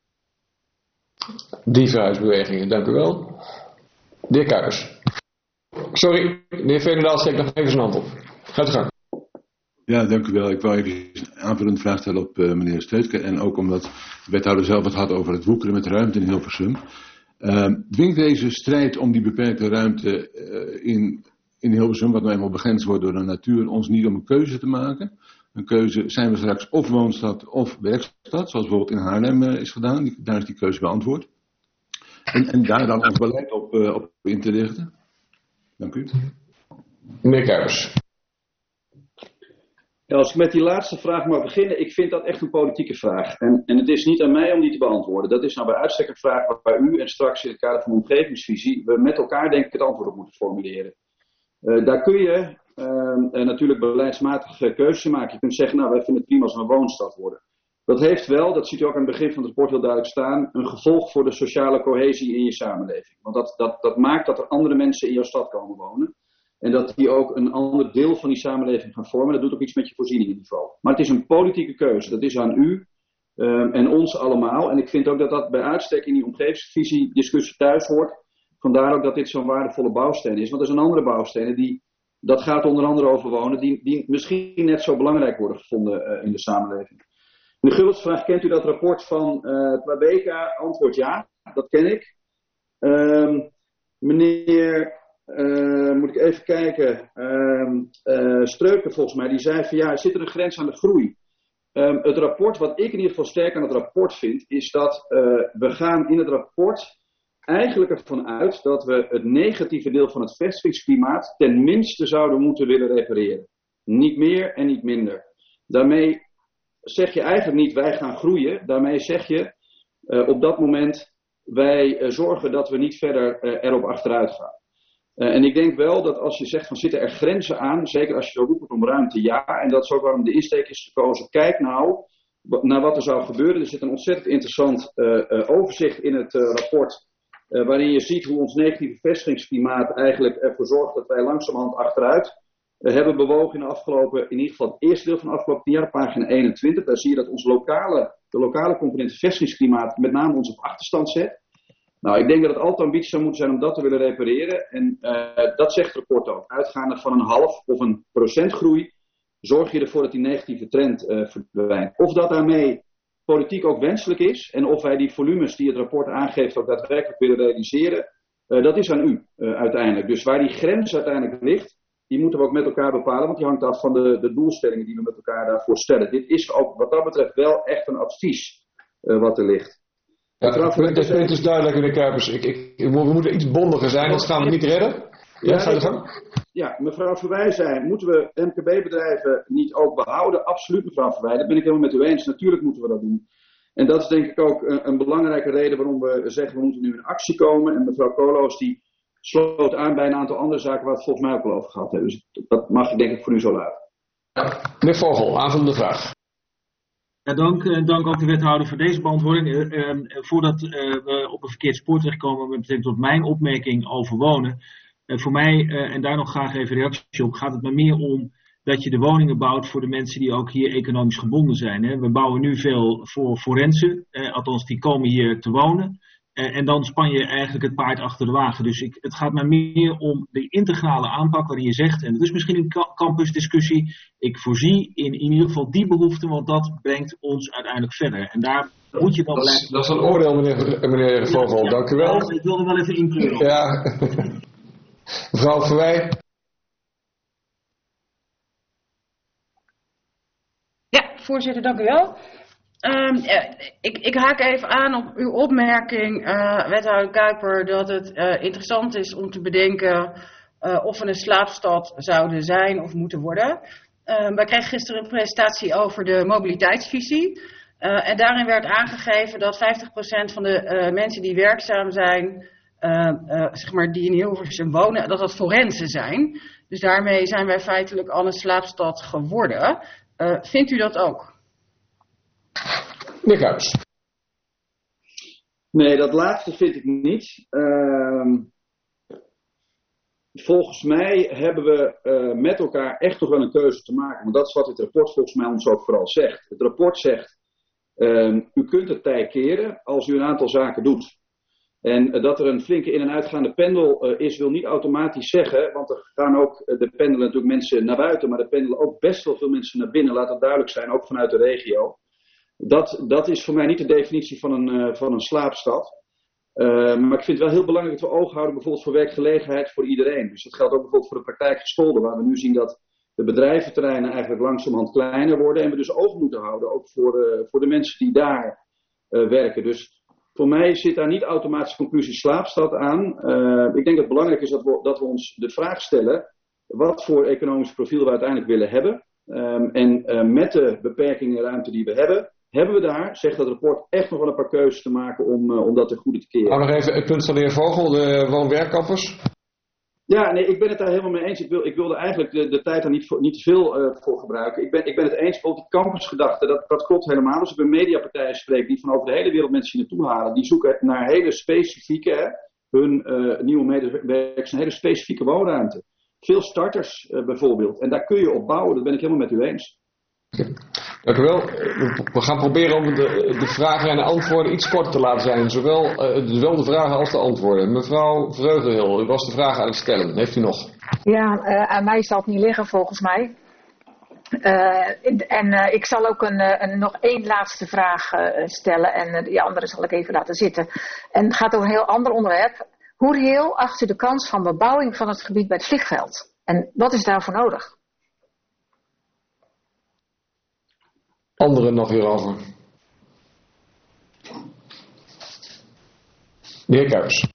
Die verhuisbewegingen, dank u wel. De heer Kuipers. Sorry, de heer Veenendaal steekt nog even zijn hand op. Gaat u gang. Ja, dank u wel. Ik wou even een aanvullende vraag stellen op uh, meneer Streutke. En ook omdat de wethouder zelf het had over het woekeren met ruimte in Hilversum. Uh, dwingt deze strijd om die beperkte ruimte uh, in, in Hilversum, wat nou eenmaal begrensd wordt door de natuur, ons niet om een keuze te maken? Een keuze, zijn we straks of woonstad of werkstad, zoals bijvoorbeeld in Haarlem uh, is gedaan. Daar is die keuze beantwoord. En, en daar dan ons beleid op, uh, op in te richten. Dank u. Meneer Kuipers. Ja, als ik met die laatste vraag mag beginnen, ik vind dat echt een politieke vraag. En, en het is niet aan mij om die te beantwoorden. Dat is nou bij uitstek een vraag waar u en straks in het kader van de omgevingsvisie we met elkaar denk ik het antwoord op moeten formuleren. Uh, daar kun je uh, natuurlijk beleidsmatige keuzes maken. Je kunt zeggen, nou wij vinden het prima als we een woonstad worden. Dat heeft wel, dat ziet u ook aan het begin van het rapport heel duidelijk staan, een gevolg voor de sociale cohesie in je samenleving. Want dat, dat, dat maakt dat er andere mensen in jouw stad komen wonen. En dat die ook een ander deel van die samenleving gaan vormen. Dat doet ook iets met je voorzieningenniveau. Maar het is een politieke keuze. Dat is aan u um, en ons allemaal. En ik vind ook dat dat bij uitstek in die omgevingsvisie discussie thuis hoort. Vandaar ook dat dit zo'n waardevolle bouwsteen is. Want er zijn andere bouwstenen die, dat gaat onder andere over wonen, die, die misschien net zo belangrijk worden gevonden uh, in de samenleving. De Gubbels vraagt, kent u dat rapport van uh, Plabeka? Antwoord ja, dat ken ik. Um, meneer... Uh, moet ik even kijken, uh, uh, Streuken volgens mij, die zei van ja, zit er een grens aan de groei? Um, het rapport, wat ik in ieder geval sterk aan het rapport vind, is dat uh, we gaan in het rapport eigenlijk ervan uit dat we het negatieve deel van het vestigingsklimaat ten minste zouden moeten willen repareren. Niet meer en niet minder. Daarmee zeg je eigenlijk niet wij gaan groeien, daarmee zeg je uh, op dat moment wij uh, zorgen dat we niet verder uh, erop achteruit gaan. Uh, en ik denk wel dat als je zegt van zitten er grenzen aan, zeker als je zo roept om ruimte, ja. En dat is ook waarom de insteek is gekozen. Kijk nou naar wat er zou gebeuren. Er zit een ontzettend interessant uh, uh, overzicht in het uh, rapport. Uh, waarin je ziet hoe ons negatieve vestigingsklimaat eigenlijk ervoor zorgt dat wij langzamerhand achteruit uh, hebben bewogen in de afgelopen, in ieder geval het eerste deel van de afgelopen tien jaar, pagina eenentwintig. Daar zie je dat ons lokale, de lokale component vestigingsklimaat met name ons op achterstand zet. Nou, ik denk dat het altijd ambitie zou moeten zijn om dat te willen repareren. En uh, dat zegt het rapport ook. Uitgaande van een half of een procent groei, zorg je ervoor dat die negatieve trend uh, verdwijnt. Of dat daarmee politiek ook wenselijk is en of wij die volumes die het rapport aangeeft ook daadwerkelijk willen realiseren, uh, dat is aan u uh, uiteindelijk. Dus waar die grens uiteindelijk ligt, die moeten we ook met elkaar bepalen, want die hangt af van de, de doelstellingen die we met elkaar daarvoor stellen. Dit is ook wat dat betreft wel echt een advies uh, wat er ligt. Ja, het punt is, punt is duidelijk, meneer Kuipers. Ik, ik, we moeten iets bondiger zijn, anders gaan we het niet redden. Ja, ga je gang? Ja, mevrouw Verwij zei, moeten we M K B-bedrijven niet ook behouden? Absoluut, mevrouw Verwij, dat ben ik helemaal met u eens. Natuurlijk moeten we dat doen. En dat is denk ik ook een, een belangrijke reden waarom we zeggen, we moeten nu in actie komen. En mevrouw Koolhoos die sloot aan bij een aantal andere zaken waar we het volgens mij ook al over gehad hebben. Dus dat mag ik denk ik voor u zo laten. Ja, meneer Vogel, aanvullende vraag. Ja, dank, dank ook de wethouder voor deze beantwoording. Uh, uh, voordat uh, we op een verkeerd spoor terechtkomen met betrekking tot mijn opmerking over wonen. Uh, voor mij, uh, en daar nog graag even reactie op, gaat het maar meer om dat je de woningen bouwt voor de mensen die ook hier economisch gebonden zijn. Hè. We bouwen nu veel voor forensen, uh, althans die komen hier te wonen. Uh, en dan span je eigenlijk het paard achter de wagen. Dus ik, het gaat maar meer om de integrale aanpak waarin je zegt, en dat is misschien een campusdiscussie, ik voorzie in, in ieder geval die behoefte, want dat brengt ons uiteindelijk verder. En daar moet je dan dat, is, dat is een oordeel, meneer, meneer Vogel. Ja, ja, dank u wel. Ja, ik wilde wel even inkleuren. Ja. Mevrouw Verwij. Ja, voorzitter, dank u wel. Um, ja, ik, ik haak even aan op uw opmerking, uh, wethouder Kuiper, dat het uh, interessant is om te bedenken uh, of we een slaapstad zouden zijn of moeten worden. Uh, wij kregen gisteren een presentatie over de mobiliteitsvisie. Uh, en daarin werd aangegeven dat vijftig procent van de uh, mensen die werkzaam zijn, uh, uh, zeg maar die in Hilversum wonen, dat dat forensen zijn. Dus daarmee zijn wij feitelijk al een slaapstad geworden. Uh, vindt u dat ook? Meneer Kuipers. Nee, dat laatste vind ik niet. Uh, volgens mij hebben we uh, met elkaar echt nog wel een keuze te maken. Want dat is wat het rapport volgens mij ons ook vooral zegt. Het rapport zegt, uh, u kunt het tij keren als u een aantal zaken doet. En uh, dat er een flinke in- en uitgaande pendel uh, is, wil niet automatisch zeggen, want er gaan ook, uh, de pendelen natuurlijk mensen naar buiten, maar er pendelen ook best wel veel mensen naar binnen, laat dat duidelijk zijn, ook vanuit de regio. Dat, dat is voor mij niet de definitie van een, uh, van een slaapstad. Uh, maar ik vind het wel heel belangrijk dat we oog houden bijvoorbeeld voor werkgelegenheid voor iedereen. Dus dat geldt ook bijvoorbeeld voor de praktijkgescholden, waar we nu zien dat de bedrijventerreinen eigenlijk langzamerhand kleiner worden. En we dus oog moeten houden ook voor, uh, voor de mensen die daar uh, werken. Dus voor mij zit daar niet automatisch conclusie slaapstad aan. Uh, ik denk dat het belangrijk is dat we, dat we ons de vraag stellen wat voor economisch profiel we uiteindelijk willen hebben. Um, en uh, met de beperkingen en ruimte die we hebben, hebben we daar, zegt dat rapport, echt nog wel een paar keuzes te maken om, uh, om dat ten goede te keren. Nou, nog even het punt van de heer Vogel, de woon-werkcampers. Ja, nee, ik ben het daar helemaal mee eens. Ik, wil, ik wilde eigenlijk de, de tijd daar niet, voor, niet te veel uh, voor gebruiken. Ik ben, ik ben het eens, bijvoorbeeld die campusgedachte, dat, dat klopt helemaal. Als ik bij mediapartijen spreek die van over de hele wereld mensen hier naartoe halen, die zoeken naar hele specifieke, hè, hun uh, nieuwe medewerkers, een hele specifieke woonruimte. Veel starters uh, bijvoorbeeld. En daar kun je op bouwen, dat ben ik helemaal met u eens. Dank u wel. We gaan proberen om de, de vragen en de antwoorden iets korter te laten zijn. Zowel, uh, zowel de vragen als de antwoorden. Mevrouw Vreugdenhil, u was de vraag aan het stellen. Heeft u nog? Ja, uh, aan mij zal het niet liggen volgens mij. Uh, en uh, ik zal ook een, een, nog één laatste vraag uh, stellen. En uh, die andere zal ik even laten zitten. En het gaat over een heel ander onderwerp. Hoe reëel acht u de kans van bebouwing van het gebied bij het vliegveld? En wat is daarvoor nodig? Anderen nog hierover. De heer Kuipers.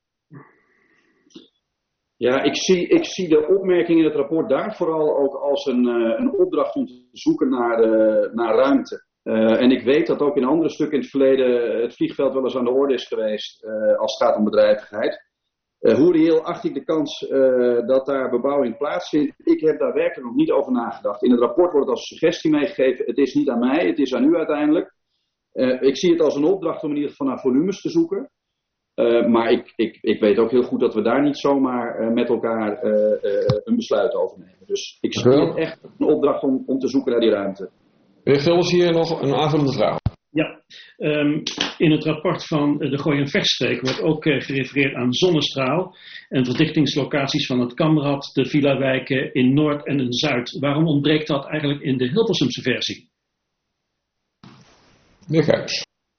Ja, ik zie, ik zie de opmerking in het rapport daar vooral ook als een, uh, een opdracht om te zoeken naar, uh, naar ruimte. Uh, en ik weet dat ook in andere stukken in het verleden het vliegveld wel eens aan de orde is geweest uh, als het gaat om bedrijvigheid. Uh, hoe reëel acht ik de kans uh, dat daar bebouwing plaatsvindt? Ik heb daar werkelijk nog niet over nagedacht. In het rapport wordt het als suggestie meegegeven. Het is niet aan mij, het is aan u uiteindelijk. Uh, ik zie het als een opdracht om in ieder geval naar volumes te zoeken. Uh, maar ik, ik, ik weet ook heel goed dat we daar niet zomaar uh, met elkaar uh, uh, een besluit over nemen. Dus ik zie het echt een opdracht om, om te zoeken naar die ruimte. Meneer Gilbers, hier nog een aanvullende vraag. Ja, um, in het rapport van de Gooi- en Vechtstreek wordt ook uh, gerefereerd aan zonnestraal en verdichtingslocaties van het Kamrad, de Villawijken in Noord en in Zuid. Waarom ontbreekt dat eigenlijk in de Hilversumse versie? Meneer Kuipers.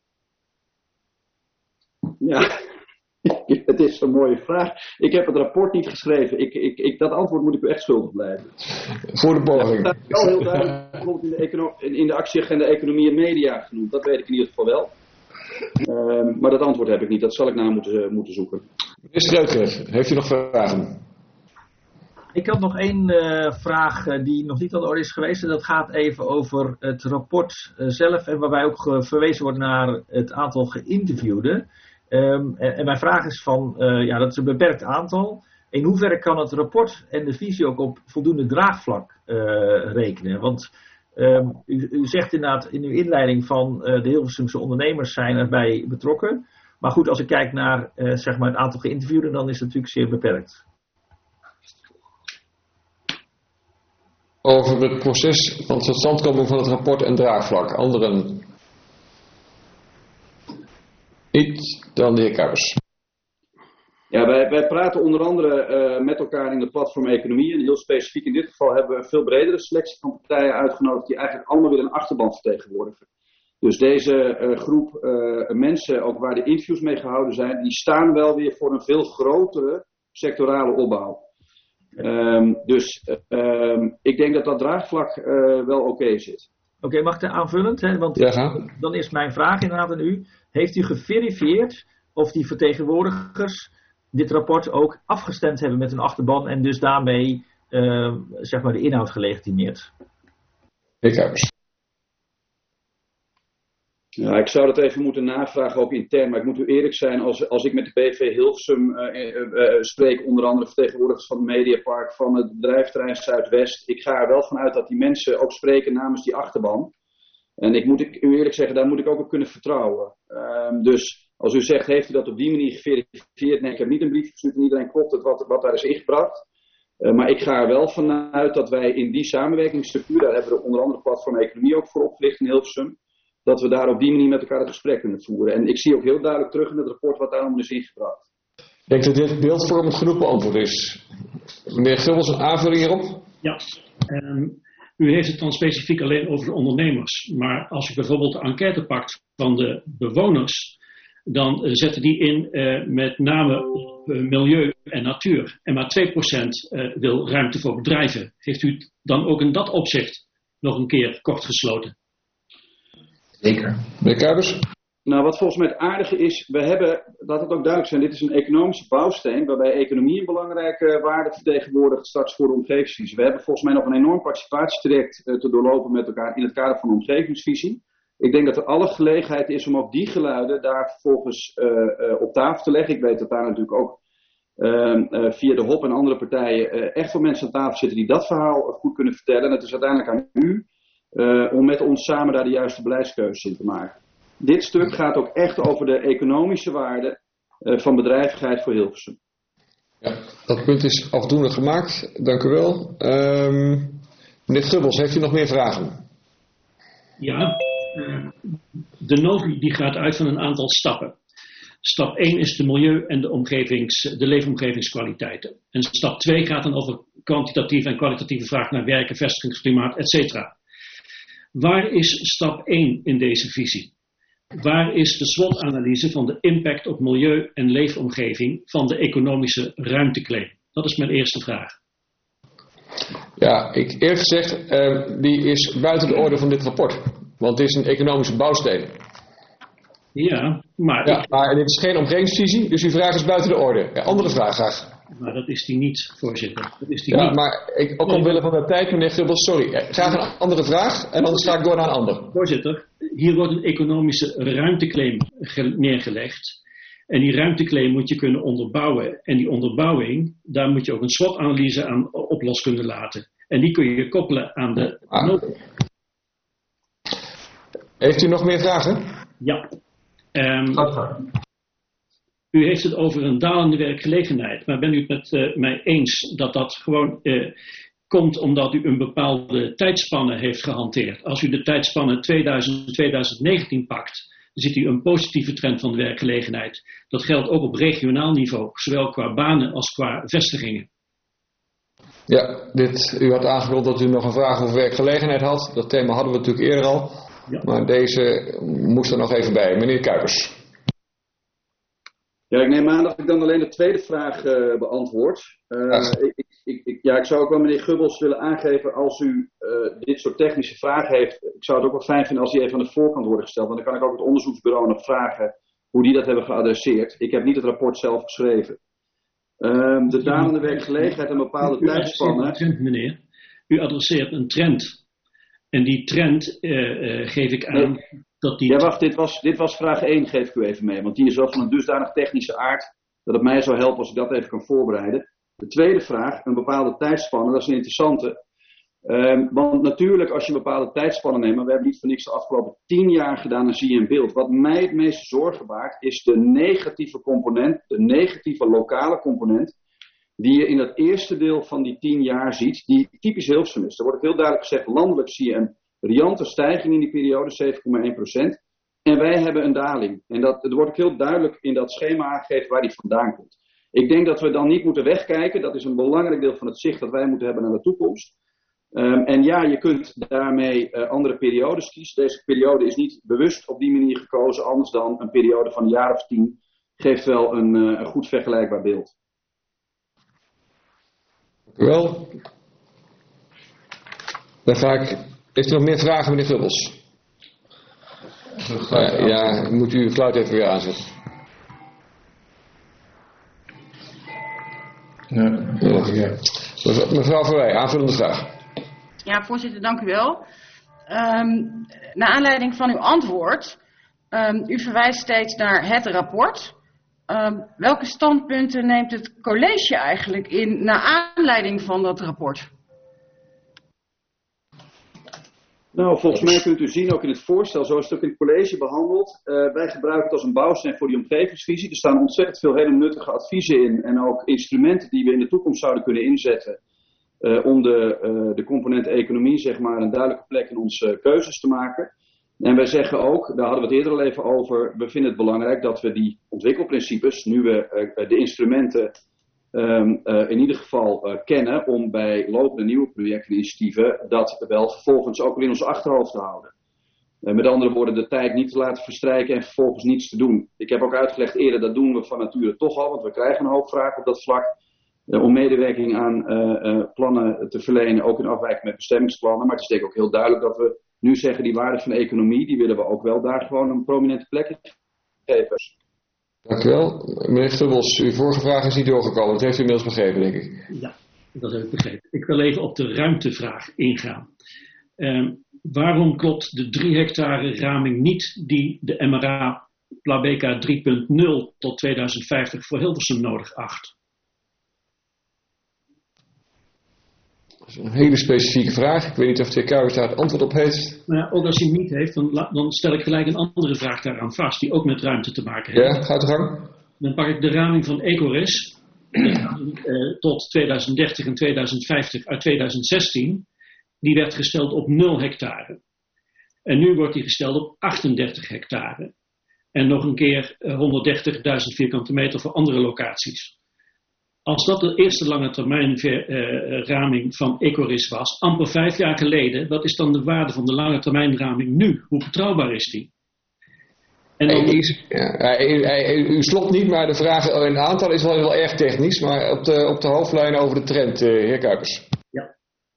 Ja, het is een mooie vraag. Ik heb het rapport niet geschreven. Ik, ik, ik, dat antwoord moet ik u echt schuldig blijven. Voor de poging. Dat is wel heel duidelijk bijvoorbeeld in de, econo- in de actieagenda Economie en Media genoemd. Dat weet ik in ieder geval wel. Uh, maar dat antwoord heb ik niet. Dat zal ik na moeten, moeten zoeken. Meneer Streuker, heeft u nog vragen? Ik had nog één uh, vraag uh, die nog niet aan de orde is geweest. En dat gaat even over het rapport uh, zelf. En waarbij ook uh, verwezen wordt naar het aantal geïnterviewden. Um, en, en mijn vraag is van, uh, ja, dat is een beperkt aantal. In hoeverre kan het rapport en de visie ook op voldoende draagvlak uh, rekenen? Want um, u, u zegt inderdaad in uw inleiding van uh, de Hilversumse ondernemers zijn erbij betrokken. Maar goed, als ik kijk naar uh, zeg maar het aantal geïnterviewden, dan is het natuurlijk zeer beperkt. Over het proces van het totstandkoming van het rapport en draagvlak. Anderen? Niet, dan de heer Kuipers. Ja, wij, wij praten onder andere uh, met elkaar in de platform Economie. En heel specifiek in dit geval hebben we een veel bredere selectie van partijen uitgenodigd die eigenlijk allemaal weer een achterban vertegenwoordigen. Dus deze uh, groep uh, mensen, ook waar de interviews mee gehouden zijn, die staan wel weer voor een veel grotere sectorale opbouw. Um, dus uh, um, ik denk dat dat draagvlak uh, wel oké okay zit. Oké, okay, mag ik er aanvullend? Hè? Want ja, dan is mijn vraag inderdaad aan u. Heeft u geverifieerd of die vertegenwoordigers dit rapport ook afgestemd hebben met hun achterban en dus daarmee uh, zeg maar de inhoud gelegitimeerd? Heer Kuipers. Ja, ik zou dat even moeten navragen, ook intern. Maar ik moet u eerlijk zijn, als, als ik met de B V Hilversum uh, uh, uh, spreek, onder andere vertegenwoordigers van het Mediapark, van het bedrijfterrein Zuidwest. Ik ga er wel vanuit dat die mensen ook spreken namens die achterban. En ik moet u eerlijk zeggen, daar moet ik ook op kunnen vertrouwen. Uh, dus als u zegt, heeft u dat op die manier geverifieerd? Nee, ik heb niet een brief gestuurd en iedereen klopt het wat, wat daar is ingebracht. Uh, maar ik ga er wel vanuit dat wij in die samenwerkingsstructuur, daar hebben we onder andere platform Economie ook voor opgelicht in Hilversum, dat we daar op die manier met elkaar het gesprek kunnen voeren. En ik zie ook heel duidelijk terug in het rapport wat daarom is ingebracht. Ik denk dat dit beeldvormend genoeg beantwoord is. Meneer Gilbers, een aanvulling hierop? Ja, um, u heeft het dan specifiek alleen over de ondernemers. Maar als u bijvoorbeeld de enquête pakt van de bewoners, dan uh, zetten die in uh, met name uh, milieu en natuur. En maar twee procent uh, wil ruimte voor bedrijven. Heeft u dan ook in dat opzicht nog een keer kort gesloten? Zeker. Meneer Kuipers? Nou, wat volgens mij het aardige is, we hebben, laat het ook duidelijk zijn, dit is een economische bouwsteen, waarbij economie een belangrijke waarde vertegenwoordigt straks voor de omgevingsvisie. We hebben volgens mij nog een enorm participatietraject uh, te doorlopen met elkaar in het kader van de omgevingsvisie. Ik denk dat er alle gelegenheid is om ook die geluiden daar vervolgens uh, uh, op tafel te leggen. Ik weet dat daar natuurlijk ook uh, uh, via de H O P en andere partijen uh, echt veel mensen aan tafel zitten die dat verhaal uh, goed kunnen vertellen. En het is uiteindelijk aan u uh, om met ons samen daar de juiste beleidskeuzes in te maken. Dit stuk gaat ook echt over de economische waarde uh, van bedrijvigheid voor Hilversum. Ja, dat punt is afdoende gemaakt. Dank u wel. Um, meneer Gubbels, heeft u nog meer vragen? Ja, de notie die gaat uit van een aantal stappen. Stap één is de milieu- en de, omgevings, de leefomgevingskwaliteiten. En stap twee gaat dan over kwantitatieve en kwalitatieve vraag naar werken, vestigingsklimaat, et cetera. Waar is stap één in deze visie? Waar is de SWOT-analyse van de impact op milieu en leefomgeving van de economische ruimteclaim? Dat is mijn eerste vraag. Ja, ik eerlijk gezegd, uh, die is buiten de orde van dit rapport. Want het is een economische bouwsteen. Ja, maar... Ja, ik... maar dit is geen omgevingsvisie, dus uw vraag is buiten de orde. Ja, andere vraag graag. Maar dat is die niet, voorzitter. Dat is die ja, niet. maar ik, ook omwille van de tijd, meneer Gubbels, sorry. Graag een andere vraag en anders ga ik door naar een ander. Voorzitter, hier wordt een economische ruimteclaim neergelegd. En die ruimteclaim moet je kunnen onderbouwen. En die onderbouwing, daar moet je ook een SWOT-analyse aan op los kunnen laten. En die kun je koppelen aan de... Ah. Heeft u nog meer vragen? Ja. Um, u heeft het over een dalende werkgelegenheid. Maar bent u het met uh, mij eens dat dat gewoon uh, komt omdat u een bepaalde tijdspanne heeft gehanteerd? Als u de tijdspanne tweeduizend tot tweeduizend negentien pakt, dan ziet u een positieve trend van de werkgelegenheid. Dat geldt ook op regionaal niveau, zowel qua banen als qua vestigingen. Ja, dit, u had aangevuld dat u nog een vraag over werkgelegenheid had. Dat thema hadden we natuurlijk eerder al. Ja. Maar deze moest er nog even bij. Meneer Kuipers. Ja, ik neem aan dat ik dan alleen de tweede vraag uh, beantwoord. Uh, ik, ik, ik, ja, ik zou ook wel meneer Gubbels willen aangeven als u uh, dit soort technische vragen heeft. Ik zou het ook wel fijn vinden als die even aan de voorkant worden gesteld. Want dan kan ik ook het onderzoeksbureau nog vragen hoe die dat hebben geadresseerd. Ik heb niet het rapport zelf geschreven. Um, de dalende werkgelegenheid en bepaalde u tijdspannen. Een trend, meneer. U adresseert een trend. En die trend uh, uh, geef ik aan nee. dat die... Ja, wacht, dit was, dit was vraag één, geef ik u even mee. Want die is wel van een dusdanig technische aard dat het mij zou helpen als ik dat even kan voorbereiden. De tweede vraag, een bepaalde tijdspanne, dat is een interessante. Um, want natuurlijk, als je een bepaalde tijdspanne neemt, maar we hebben niet voor niks de afgelopen tien jaar gedaan, dan zie je een beeld. Wat mij het meeste zorgen baart, is de negatieve component, de negatieve lokale component, die je in dat eerste deel van die tien jaar ziet, die typisch Hilversum is. Er wordt heel duidelijk gezegd, landelijk zie je een riante stijging in die periode, zeven komma één procent. En wij hebben een daling. En dat, er wordt ook heel duidelijk in dat schema aangegeven waar die vandaan komt. Ik denk dat we dan niet moeten wegkijken. Dat is een belangrijk deel van het zicht dat wij moeten hebben naar de toekomst. Um, en ja, je kunt daarmee uh, andere periodes kiezen. Deze periode is niet bewust op die manier gekozen, anders dan een periode van een jaar of tien. Geeft wel een, uh, een goed vergelijkbaar beeld. Dank u wel. Dan ga ik... Heeft u nog meer vragen, meneer Gubbels? Uh, ja, moet u uw geluid even weer aanzetten. Ja, ja. Ja. Mevrouw Verwij, aanvullende vraag. Ja, voorzitter, dank u wel. Um, naar aanleiding van uw antwoord, um, u verwijst steeds naar het rapport. Um, welke standpunten neemt het college eigenlijk in naar aanleiding van dat rapport? Nou, volgens mij kunt u zien, ook in het voorstel, zo is het ook in het college behandeld. Uh, wij gebruiken het als een bouwsteen voor die omgevingsvisie. Er staan ontzettend veel hele nuttige adviezen in en ook instrumenten die we in de toekomst zouden kunnen inzetten. Uh, om de, uh, de component economie, zeg maar, een duidelijke plek in onze uh, keuzes te maken. En wij zeggen ook, daar hadden we het eerder al even over, we vinden het belangrijk dat we die ontwikkelprincipes, nu we uh, de instrumenten um, uh, in ieder geval uh, kennen, om bij lopende nieuwe projecten en initiatieven dat wel vervolgens ook weer in ons achterhoofd te houden. Uh, met andere woorden, de tijd niet te laten verstrijken en vervolgens niets te doen. Ik heb ook uitgelegd eerder, dat doen we van nature toch al, want we krijgen een hoop vragen op dat vlak. Uh, om medewerking aan uh, uh, plannen te verlenen, ook in afwijking met bestemmingsplannen. Maar het is denk ik ook heel duidelijk dat we nu zeggen, die waarde van de economie, die willen we ook wel daar gewoon een prominente plek in geven. Dank u wel. Meneer Gubbels, uw vorige vraag is niet doorgekomen. Dat heeft u inmiddels begrepen, denk ik. Ja, dat heb ik begrepen. Ik wil even op de ruimtevraag ingaan. Um, waarom klopt de drie hectare raming niet die de M R A Plabeka drie punt nul tot tweeduizend vijftig voor Hilversum nodig acht? Dat is een hele specifieke vraag. Ik weet niet of de heer Kuijers daar het antwoord op heeft. Nou ja, ook als hij niet heeft, dan, dan stel ik gelijk een andere vraag daaraan vast, die ook met ruimte te maken heeft. Ja, gaat de gang. Dan pak ik de raming van Ecoris uh, tot tweeduizend dertig en tweeduizend vijftig uit tweeduizend zestien. Die werd gesteld op nul hectare. En nu wordt die gesteld op achtendertig hectare. En nog een keer uh, honderddertigduizend vierkante meter voor andere locaties. Als dat de eerste lange termijn ver, uh, raming van Ecoris was, amper vijf jaar geleden, wat is dan de waarde van de lange termijn raming nu? Hoe betrouwbaar is die? En dan... Is, ja, hij, hij, u slopt niet, maar de vraag in het aantal is wel, wel erg technisch, maar op de, op de hoofdlijn over de trend, uh, heer Kuipers. Ja.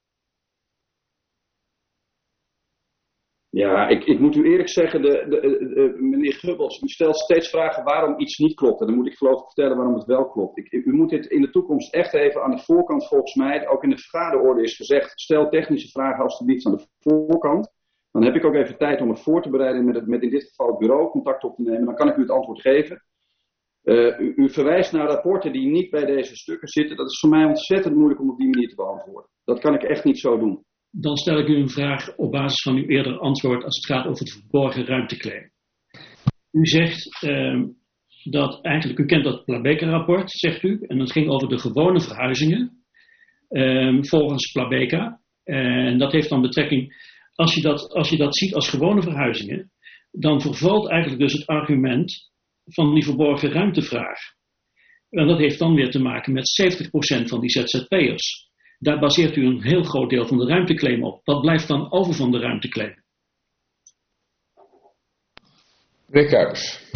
Ja, ik, ik moet u eerlijk zeggen, de, de, de, de, meneer Gubbels, u stelt steeds vragen waarom iets niet klopt. En dan moet ik geloof ik vertellen waarom het wel klopt. Ik, u moet dit in de toekomst echt even aan de voorkant, volgens mij, ook in de vergaderorde is gezegd, stel technische vragen alstublieft aan de voorkant. Dan heb ik ook even tijd om het voor te bereiden met, het, met in dit geval het bureau contact op te nemen. Dan kan ik u het antwoord geven. Uh, u, u verwijst naar rapporten die niet bij deze stukken zitten. Dat is voor mij ontzettend moeilijk om op die manier te beantwoorden. Dat kan ik echt niet zo doen. Dan stel ik u een vraag op basis van uw eerdere antwoord als het gaat over het verborgen ruimteclaim. U zegt uh, dat eigenlijk, u kent dat Plabeka-rapport, zegt u, en dat ging over de gewone verhuizingen uh, volgens Plabeka. En dat heeft dan betrekking, als je dat, als je dat ziet als gewone verhuizingen, dan vervalt eigenlijk dus het argument van die verborgen ruimtevraag. En dat heeft dan weer te maken met zeventig procent van die Z Z P'ers. Daar baseert u een heel groot deel van de ruimteclaim op. Wat blijft dan over van de ruimteclaim? Meneer Kuipers.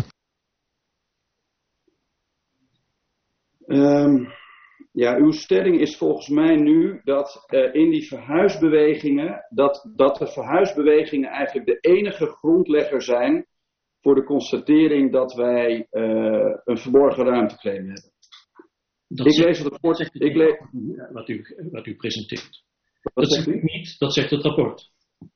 Um, ja, uw stelling is volgens mij nu dat uh, in die verhuisbewegingen, dat, dat de verhuisbewegingen eigenlijk de enige grondlegger zijn voor de constatering dat wij uh, een verborgen ruimteclaim hebben. Dat ik zegt, lees het rapport. Dat ik lees, wat, u, wat u presenteert. Wat dat zegt u niet, dat zegt het rapport.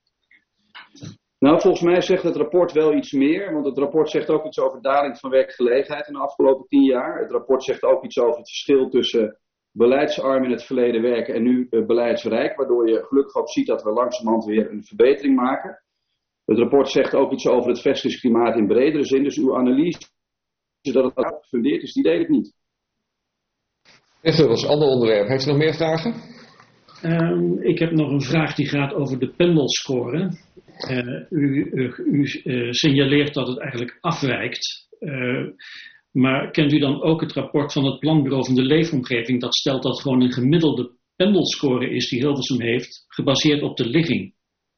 Nou, volgens mij zegt het rapport wel iets meer, want het rapport zegt ook iets over daling van werkgelegenheid in de afgelopen tien jaar. Het rapport zegt ook iets over het verschil tussen beleidsarm in het verleden werken en nu uh, beleidsrijk, waardoor je gelukkig ook ziet dat we langzamerhand weer een verbetering maken. Het rapport zegt ook iets over het vestigingsklimaat in bredere zin, dus uw analyse dat het ook gefundeerd is, die deel ik niet. Meneer Gubbels, ander onderwerp. Heeft u nog meer vragen? Um, ik heb nog een vraag die gaat over de pendelscore. Uh, u u, u uh, signaleert dat het eigenlijk afwijkt. Uh, maar kent u dan ook het rapport van het Planbureau van de Leefomgeving dat stelt dat gewoon een gemiddelde pendelscore is die Hilversum heeft, gebaseerd op de ligging?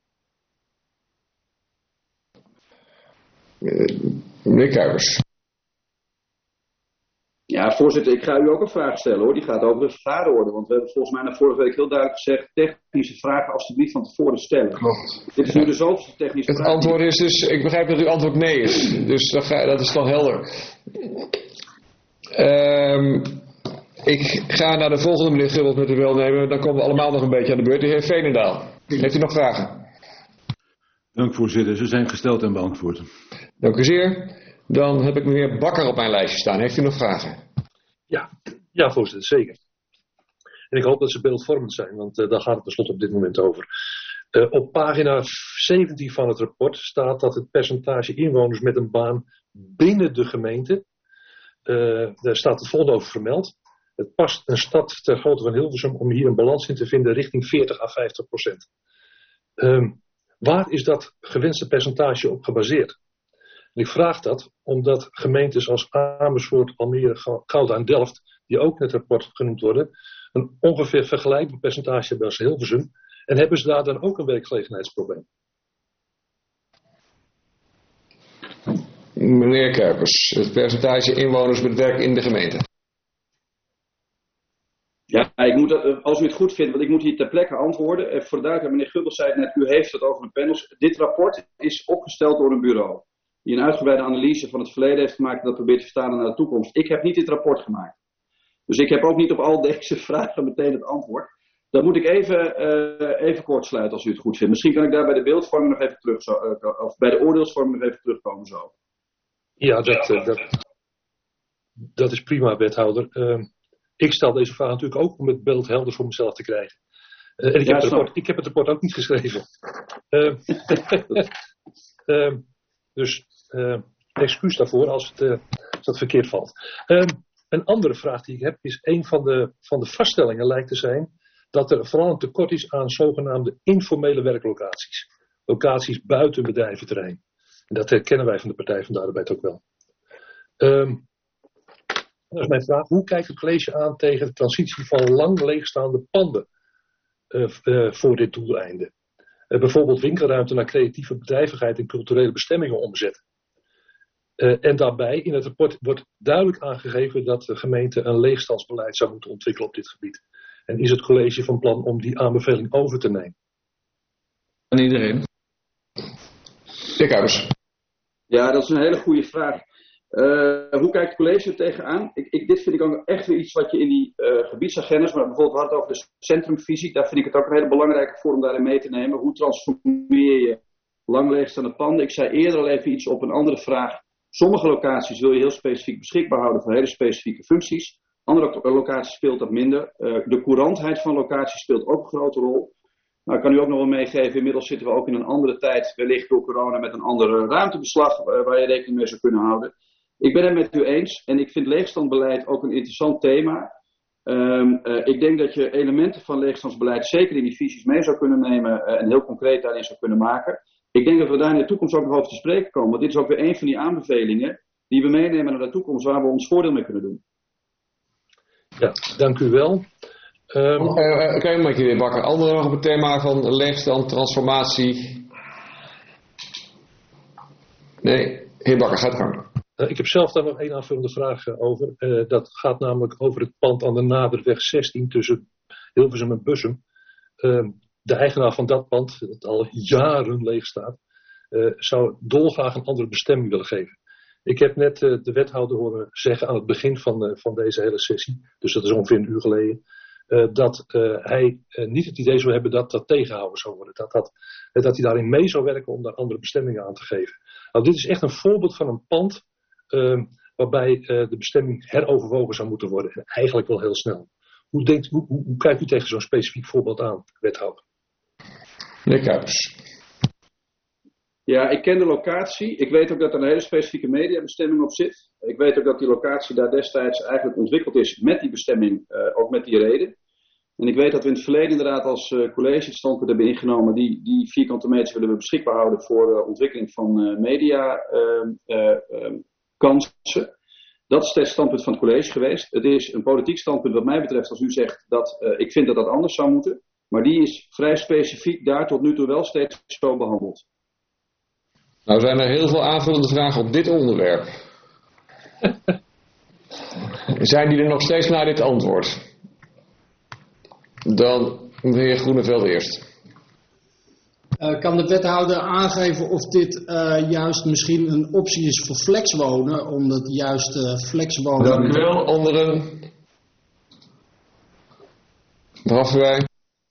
Meneer Kuipers. Ja, voorzitter, ik ga u ook een vraag stellen hoor. Die gaat over de vergaderorde. Want we hebben volgens mij na vorige week heel duidelijk gezegd, technische vragen alstublieft van tevoren stellen. Klopt. Dit is nu de zoveelste technische vraag. Het antwoord is dus, ik begrijp dat uw antwoord nee is. Dus dat, ga, dat is dan helder. Um, ik ga naar de volgende, meneer Gubbels, met u welnemen. Dan komen we allemaal nog een beetje aan de beurt. De heer Veenendaal, heeft u nog vragen? Dank voorzitter, ze zijn gesteld en beantwoord. Dank u zeer. Dan heb ik meneer Bakker op mijn lijstje staan. Heeft u nog vragen? Ja, ja voorzitter, zeker. En ik hoop dat ze beeldvormend zijn, want uh, daar gaat het tenslotte op dit moment over. Uh, op pagina zeventien van het rapport staat dat het percentage inwoners met een baan binnen de gemeente, uh, daar staat het volgende over vermeld. Het past een stad ter grootte van Hilversum om hier een balans in te vinden richting veertig à vijftig procent. Um, waar is dat gewenste percentage op gebaseerd? En ik vraag dat omdat gemeentes als Amersfoort, Almere, Gouda en Delft, die ook in het rapport genoemd worden, een ongeveer vergelijkbaar percentage hebben als Hilversum. En hebben ze daar dan ook een werkgelegenheidsprobleem? Meneer Kuipers, het percentage inwoners met werk in de gemeente. Ja, ik moet dat, als u het goed vindt, want ik moet hier ter plekke antwoorden. Voor de duidelijkheid, meneer Gubbels zei het net, u heeft het over de panels. Dit rapport is opgesteld door een bureau die een uitgebreide analyse van het verleden heeft gemaakt en dat probeert te vertalen naar de toekomst. Ik heb niet dit rapport gemaakt. Dus ik heb ook niet op al deze vragen meteen het antwoord. Dan moet ik even, uh, even kort sluiten als u het goed vindt. Misschien kan ik daar bij de beeldvorming nog even terug, zo, uh, of bij de oordeelsvorming nog even terugkomen zo. Ja, dat, uh, dat, dat is prima, wethouder. Uh, ik stel deze vraag natuurlijk ook om het beeld helder voor mezelf te krijgen. Uh, en ik, ja, heb het rapport, ik heb het rapport ook niet geschreven. Uh, uh, dus uh, excuus daarvoor als het, uh, als het verkeerd valt. Uh, een andere vraag die ik heb is, een van de, van de vaststellingen lijkt te zijn dat er vooral een tekort is aan zogenaamde informele werklocaties. Locaties buiten bedrijventerrein. En dat herkennen wij van de Partij van de Arbeid ook wel. Um, dat is mijn vraag. Hoe kijkt het college aan tegen de transitie van lang leegstaande panden uh, uh, voor dit doeleinde? Uh, bijvoorbeeld winkelruimte naar creatieve bedrijvigheid en culturele bestemmingen omzetten. Uh, en daarbij in het rapport wordt duidelijk aangegeven dat de gemeente een leegstandsbeleid zou moeten ontwikkelen op dit gebied. En is het college van plan om die aanbeveling over te nemen? Aan iedereen. De Kuipers. Ja, dat is een hele goede vraag. Uh, hoe kijkt het college er tegenaan? Ik, ik, dit vind ik ook echt weer iets wat je in die uh, gebiedsagendas, maar bijvoorbeeld we hadden het over de centrumvisie, daar vind ik het ook een hele belangrijke voor om daarin mee te nemen. Hoe transformeer je lang leegstaande panden? Ik zei eerder al even iets op een andere vraag Sommige locaties wil je heel specifiek beschikbaar houden voor hele specifieke functies. Andere locaties speelt dat minder. Uh, de courantheid van locaties speelt ook een grote rol. Nou, ik kan u ook nog wel meegeven, inmiddels zitten we ook in een andere tijd, wellicht door corona, met een andere ruimtebeslag uh, waar je rekening mee zou kunnen houden. Ik ben het met u eens en ik vind leegstandbeleid ook een interessant thema. Um, uh, ik denk dat je elementen van leegstandsbeleid zeker in die visies mee zou kunnen nemen uh, en heel concreet daarin zou kunnen maken. Ik denk dat we daar in de toekomst ook nog over te spreken komen, want dit is ook weer een van die aanbevelingen die we meenemen naar de toekomst waar we ons voordeel mee kunnen doen. Ja, dank u wel. Um... Oké, okay, okay, meneer Bakker. Anderen nog op het thema van leegstand, transformatie? Nee, heer Bakker, gaat gang. Uh, ik heb zelf daar nog één aanvullende vraag uh, over. Uh, dat gaat namelijk over het pand aan de Naderweg zestien tussen Hilversum en Bussum. Uh, de eigenaar van dat pand, dat al jaren leeg staat, uh, zou dolgraag een andere bestemming willen geven. Ik heb net uh, de wethouder horen zeggen aan het begin van, uh, van deze hele sessie, dus dat is ongeveer een uur geleden, uh, dat uh, hij uh, niet het idee zou hebben dat dat tegengehouden zou worden. Dat, dat, uh, dat hij daarin mee zou werken om daar andere bestemmingen aan te geven. Nou, dit is echt een voorbeeld van een pand uh, waarbij uh, de bestemming heroverwogen zou moeten worden. En eigenlijk wel heel snel. Hoe, denkt, hoe, hoe, hoe kijkt u tegen zo'n specifiek voorbeeld aan, wethouder? Meneer Kuipers. Ja, ik ken de locatie. Ik weet ook dat er een hele specifieke mediabestemming op zit. Ik weet ook dat die locatie daar destijds eigenlijk ontwikkeld is met die bestemming, uh, ook met die reden. En ik weet dat we in het verleden inderdaad als uh, college het standpunt hebben ingenomen. Die, die vierkante meters willen we beschikbaar houden voor uh, ontwikkeling van uh, media uh, uh, uh, kansen. Dat is het standpunt van het college geweest. Het is een politiek standpunt wat mij betreft als u zegt dat uh, ik vind dat dat anders zou moeten. Maar die is vrij specifiek daar tot nu toe wel steeds zo behandeld. Nou zijn er heel veel aanvullende vragen op dit onderwerp. Zijn die er nog steeds naar dit antwoord? Dan de heer Groeneveld eerst. Uh, kan de wethouder aangeven of dit uh, juist misschien een optie is voor flexwonen? Omdat juist uh, flexwonen... Dank u wel, anderen. Mevrouw wij.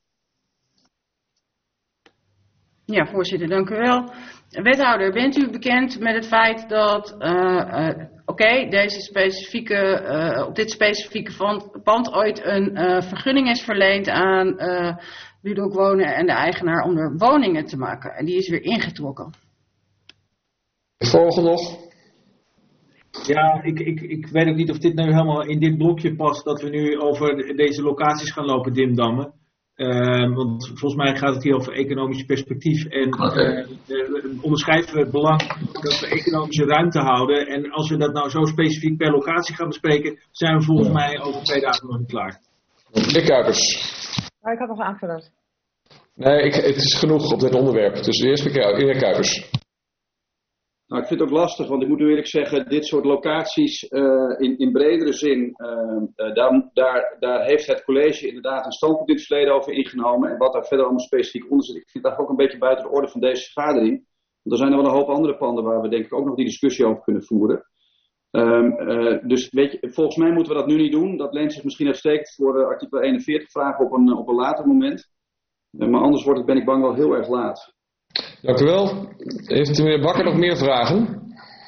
Ja, voorzitter, dank u wel. Wethouder, bent u bekend met het feit dat uh, uh, oké, okay, deze specifieke, uh, op dit specifieke pand, pand ooit een uh, vergunning is verleend aan uh, Budok Wonen en de eigenaar om er woningen te maken. En die is weer ingetrokken. Volgende nog. Ja, ik, ik, ik weet ook niet of dit nu helemaal in dit blokje past dat we nu over deze locaties gaan lopen dimdammen. Uh, want volgens mij gaat het hier over economisch perspectief. En okay. uh, uh, onderscheiden we het belang dat we economische ruimte houden. En als we dat nou zo specifiek per locatie gaan bespreken, zijn we volgens mij over twee dagen nog niet klaar. Meneer Kuipers. Nou, ik had nog aanvullend. Nee, ik, het is genoeg op dit onderwerp. Dus eerst meneer Kuipers. Nou, ik vind het ook lastig, want ik moet u eerlijk zeggen, dit soort locaties uh, in, in bredere zin, uh, uh, daar, daar, daar heeft het college inderdaad een standpunt in het verleden over ingenomen. En wat daar verder allemaal specifiek onder zit, ik vind dat ook een beetje buiten de orde van deze vergadering. Want er zijn er wel een hoop andere panden waar we denk ik ook nog die discussie over kunnen voeren. Um, uh, dus weet je, volgens mij moeten we dat nu niet doen. Dat leent zich misschien uitstekend voor uh, artikel eenenveertig vragen op een, op een later moment. Uh, maar anders wordt het, ben ik bang, wel heel erg laat. Dank u wel. Heeft de meneer Bakker nog meer vragen?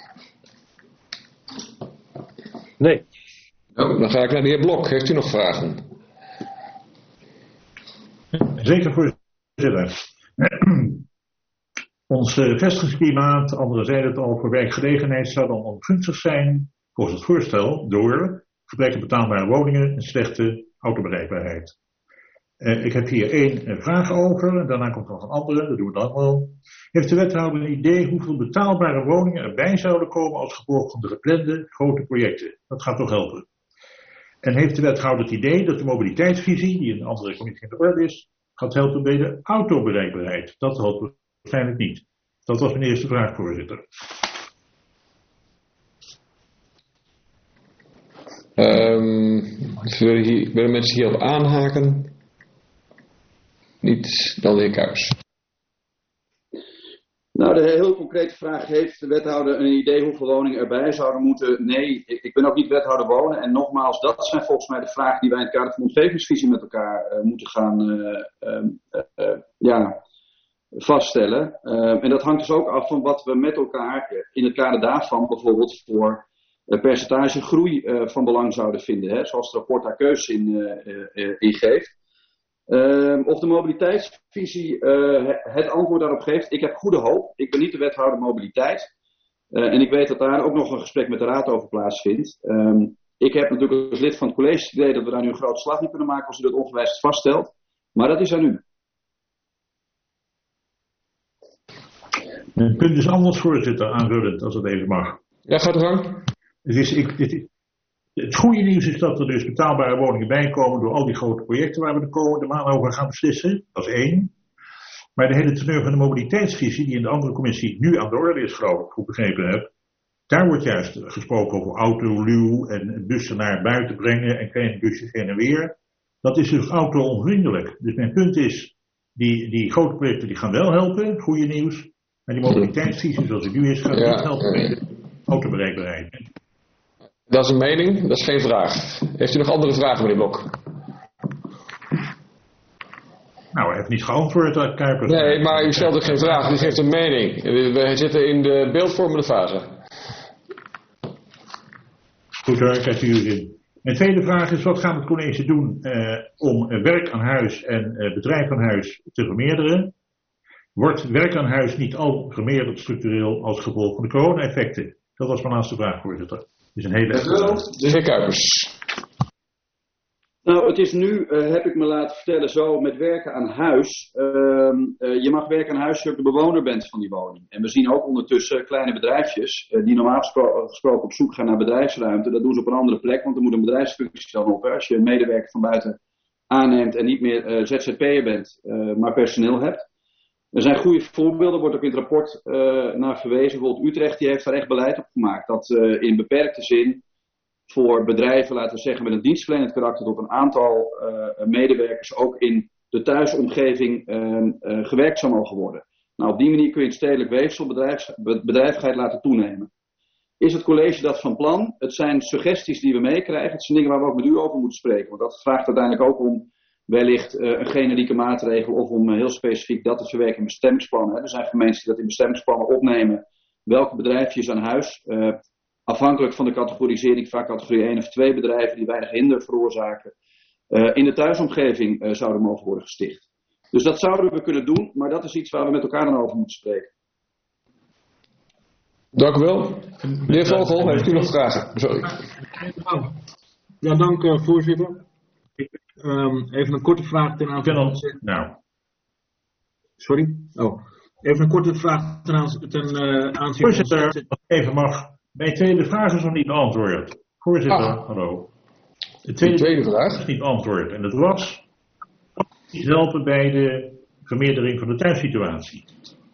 Nee. Oh, dan ga ik naar de heer Blok. Heeft u nog vragen? Zeker, voorzitter. Ons uh, vestigingsklimaat, anderen zeiden het al, voor werkgelegenheid zou dan ongunstig zijn, volgens het voorstel, door gebrek aan betaalbare woningen en slechte autobereikbaarheid. Uh, ik heb hier één uh, vraag over, daarna komt nog een andere, dat doen we dan wel. Heeft de wethouder een idee hoeveel betaalbare woningen erbij zouden komen als gevolg van de geplande grote projecten? Dat gaat toch helpen. En heeft de wethouder het idee dat de mobiliteitsvisie, die in een andere commissie in de orde is, gaat helpen bij de autobereikbaarheid? Dat helpt waarschijnlijk niet. Dat was mijn eerste vraag, voorzitter. Um, willen, hier, willen mensen hierop aanhaken? Niet, dan de heer Kuipers. Nou, de heel concrete vraag, heeft de wethouder een idee hoeveel woningen erbij zouden moeten? Nee, ik, ik ben ook niet wethouder wonen. En nogmaals, dat zijn volgens mij de vragen die wij in het kader van de omgevingsvisie met elkaar uh, moeten gaan uh, uh, uh, uh, ja, vaststellen. Uh, en dat hangt dus ook af van wat we met elkaar in het kader daarvan bijvoorbeeld voor uh, percentage groei uh, van belang zouden vinden. Hè, zoals het rapport daar keus in, uh, uh, in geeft. Uh, of de mobiliteitsvisie uh, het antwoord daarop geeft. Ik heb goede hoop. Ik ben niet de wethouder mobiliteit. Uh, en ik weet dat daar ook nog een gesprek met de raad over plaatsvindt. Um, ik heb natuurlijk als lid van het college het idee dat we daar nu een grote slag in kunnen maken als u dat ongewijzigd vaststelt. Maar dat is aan u. Een punt is anders, voorzitter, aanvullend, als het even mag. Ja, gaat er gang. Het, is, ik, het, het goede nieuws is dat er dus betaalbare woningen bij komen door al die grote projecten waar we de komende maanden over gaan beslissen. Dat is één. Maar de hele teneur van de mobiliteitsvisie, die in de andere commissie nu aan de orde is, geloof ik, goed begrepen heb, daar wordt juist gesproken over autoluw en bussen naar buiten brengen en kleine busjes heen en weer. Dat is dus auto-onvriendelijk. Dus mijn punt is, die, die grote projecten die gaan wel helpen, goede nieuws. Maar die mobiliteitsvisie zoals het nu is, gaat ja, niet helpen bij ja. de autobereikbaarheid. Dat is een mening, dat is geen vraag. Heeft u nog andere vragen, meneer Blok? Nou, hij heeft niet geantwoord, uh, Kuipers. Nee, maar u stelt ook geen vraag, u geeft een mening. We zitten in de beeldvormende fase. Goed hoor, ik krijg u in. Mijn tweede vraag is, wat gaat het college doen uh, om uh, werk aan huis en uh, bedrijf aan huis te vermeerderen? Wordt werk aan huis niet al vermeerderd structureel als gevolg van de corona-effecten? Dat was mijn laatste vraag, voorzitter. Dat is een hele... De heer Kuipers. Nou, het is nu, uh, heb ik me laten vertellen, zo met werken aan huis. Uh, uh, je mag werken aan huis als je ook de bewoner bent van die woning. En we zien ook ondertussen kleine bedrijfjes uh, die normaal gespro- gesproken op zoek gaan naar bedrijfsruimte. Dat doen ze op een andere plek, want er moet een bedrijfsfunctie dan op. Hè. Als je een medewerker van buiten aanneemt en niet meer uh, Z Z P'er bent, uh, maar personeel hebt. Er zijn goede voorbeelden, wordt ook in het rapport uh, naar verwezen. Bijvoorbeeld Utrecht, die heeft daar echt beleid op gemaakt. Dat uh, in beperkte zin voor bedrijven, laten we zeggen, met een dienstverlenend karakter tot een aantal uh, medewerkers ook in de thuisomgeving uh, uh, gewerkt zou mogen worden. Nou, op die manier kun je het stedelijk weefsel bedrijfs, bedrijvigheid laten toenemen. Is het college dat van plan? Het zijn suggesties die we meekrijgen. Het zijn dingen waar we ook met u over moeten spreken. Want dat vraagt uiteindelijk ook om wellicht uh, een generieke maatregel of om uh, heel specifiek dat te verwerken in bestemmingsplannen. Hè. Er zijn gemeenten die dat in bestemmingsplannen opnemen. Welke bedrijfjes aan huis? Uh, afhankelijk van de categorisering, vaak categorie één of twee bedrijven die weinig hinder veroorzaken. Uh, in de thuisomgeving uh, zouden mogen worden gesticht. Dus dat zouden we kunnen doen, maar dat is iets waar we met elkaar dan over moeten spreken. Dank u wel. Meneer Vogel, heeft u nog vragen? Sorry. Ja, dank uh, voorzitter. Um, even een korte vraag ten aanzien van... Nou. Sorry? Oh. Even een korte vraag ten aanzien, ten, uh, aanzien voorzitter, van... even mag. Mijn tweede vraag is nog niet beantwoord. Voorzitter, ah. hallo. De tweede, de tweede vraag is niet beantwoord. En dat was... die helpen bij de vermeerdering van de thuissituatie.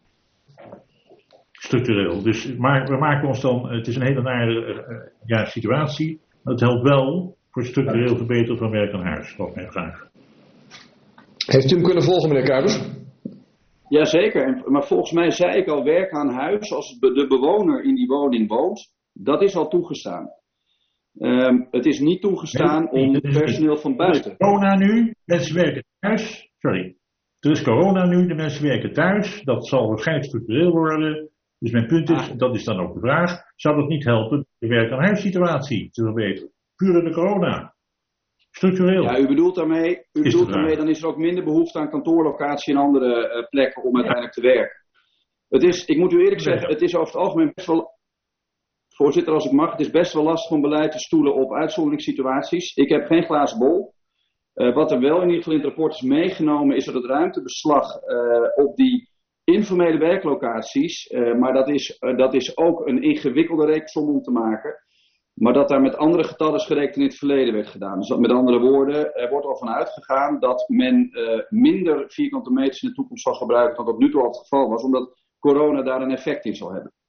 Structureel. Dus maar we maken ons dan... Het is een hele nare uh, ja, situatie. Maar het helpt wel voor structureel verbeteren van werk aan huis. Dat is mijn vraag. Heeft u hem kunnen volgen, meneer Kuipers? Jazeker, maar volgens mij zei ik al, werk aan huis, als de bewoner in die woning woont, dat is al toegestaan. Um, het is niet toegestaan nee, om personeel van buiten. Er is corona nu, mensen werken thuis, sorry. Er is corona nu, de mensen werken thuis, dat zal waarschijnlijk structureel worden. Dus mijn punt is, ah. dat is dan ook de vraag, zou dat niet helpen de werk aan huis situatie te verbeteren? Puur de corona. Structureel. Ja, u bedoelt daarmee, u bedoelt daarmee dan is er ook minder behoefte aan kantoorlocatie en andere uh, plekken om uiteindelijk te werken. Het is, ik moet u eerlijk zeggen, het is over het algemeen best wel, voorzitter als ik mag, het is best wel lastig om beleid te stoelen op uitzonderingssituaties. Ik heb geen glazen bol. Uh, wat er wel in ieder geval in het rapport is meegenomen is dat het ruimtebeslag uh, op die informele werklocaties, uh, maar dat is, uh, dat is ook een ingewikkelde rekensom om te maken. Maar dat daar met andere getallen is gerekend in het verleden werd gedaan. Dus dat met andere woorden, er wordt al van uitgegaan dat men uh, minder vierkante meters in de toekomst zal gebruiken dan tot nu toe al het geval was. Omdat corona daar een effect in zal hebben.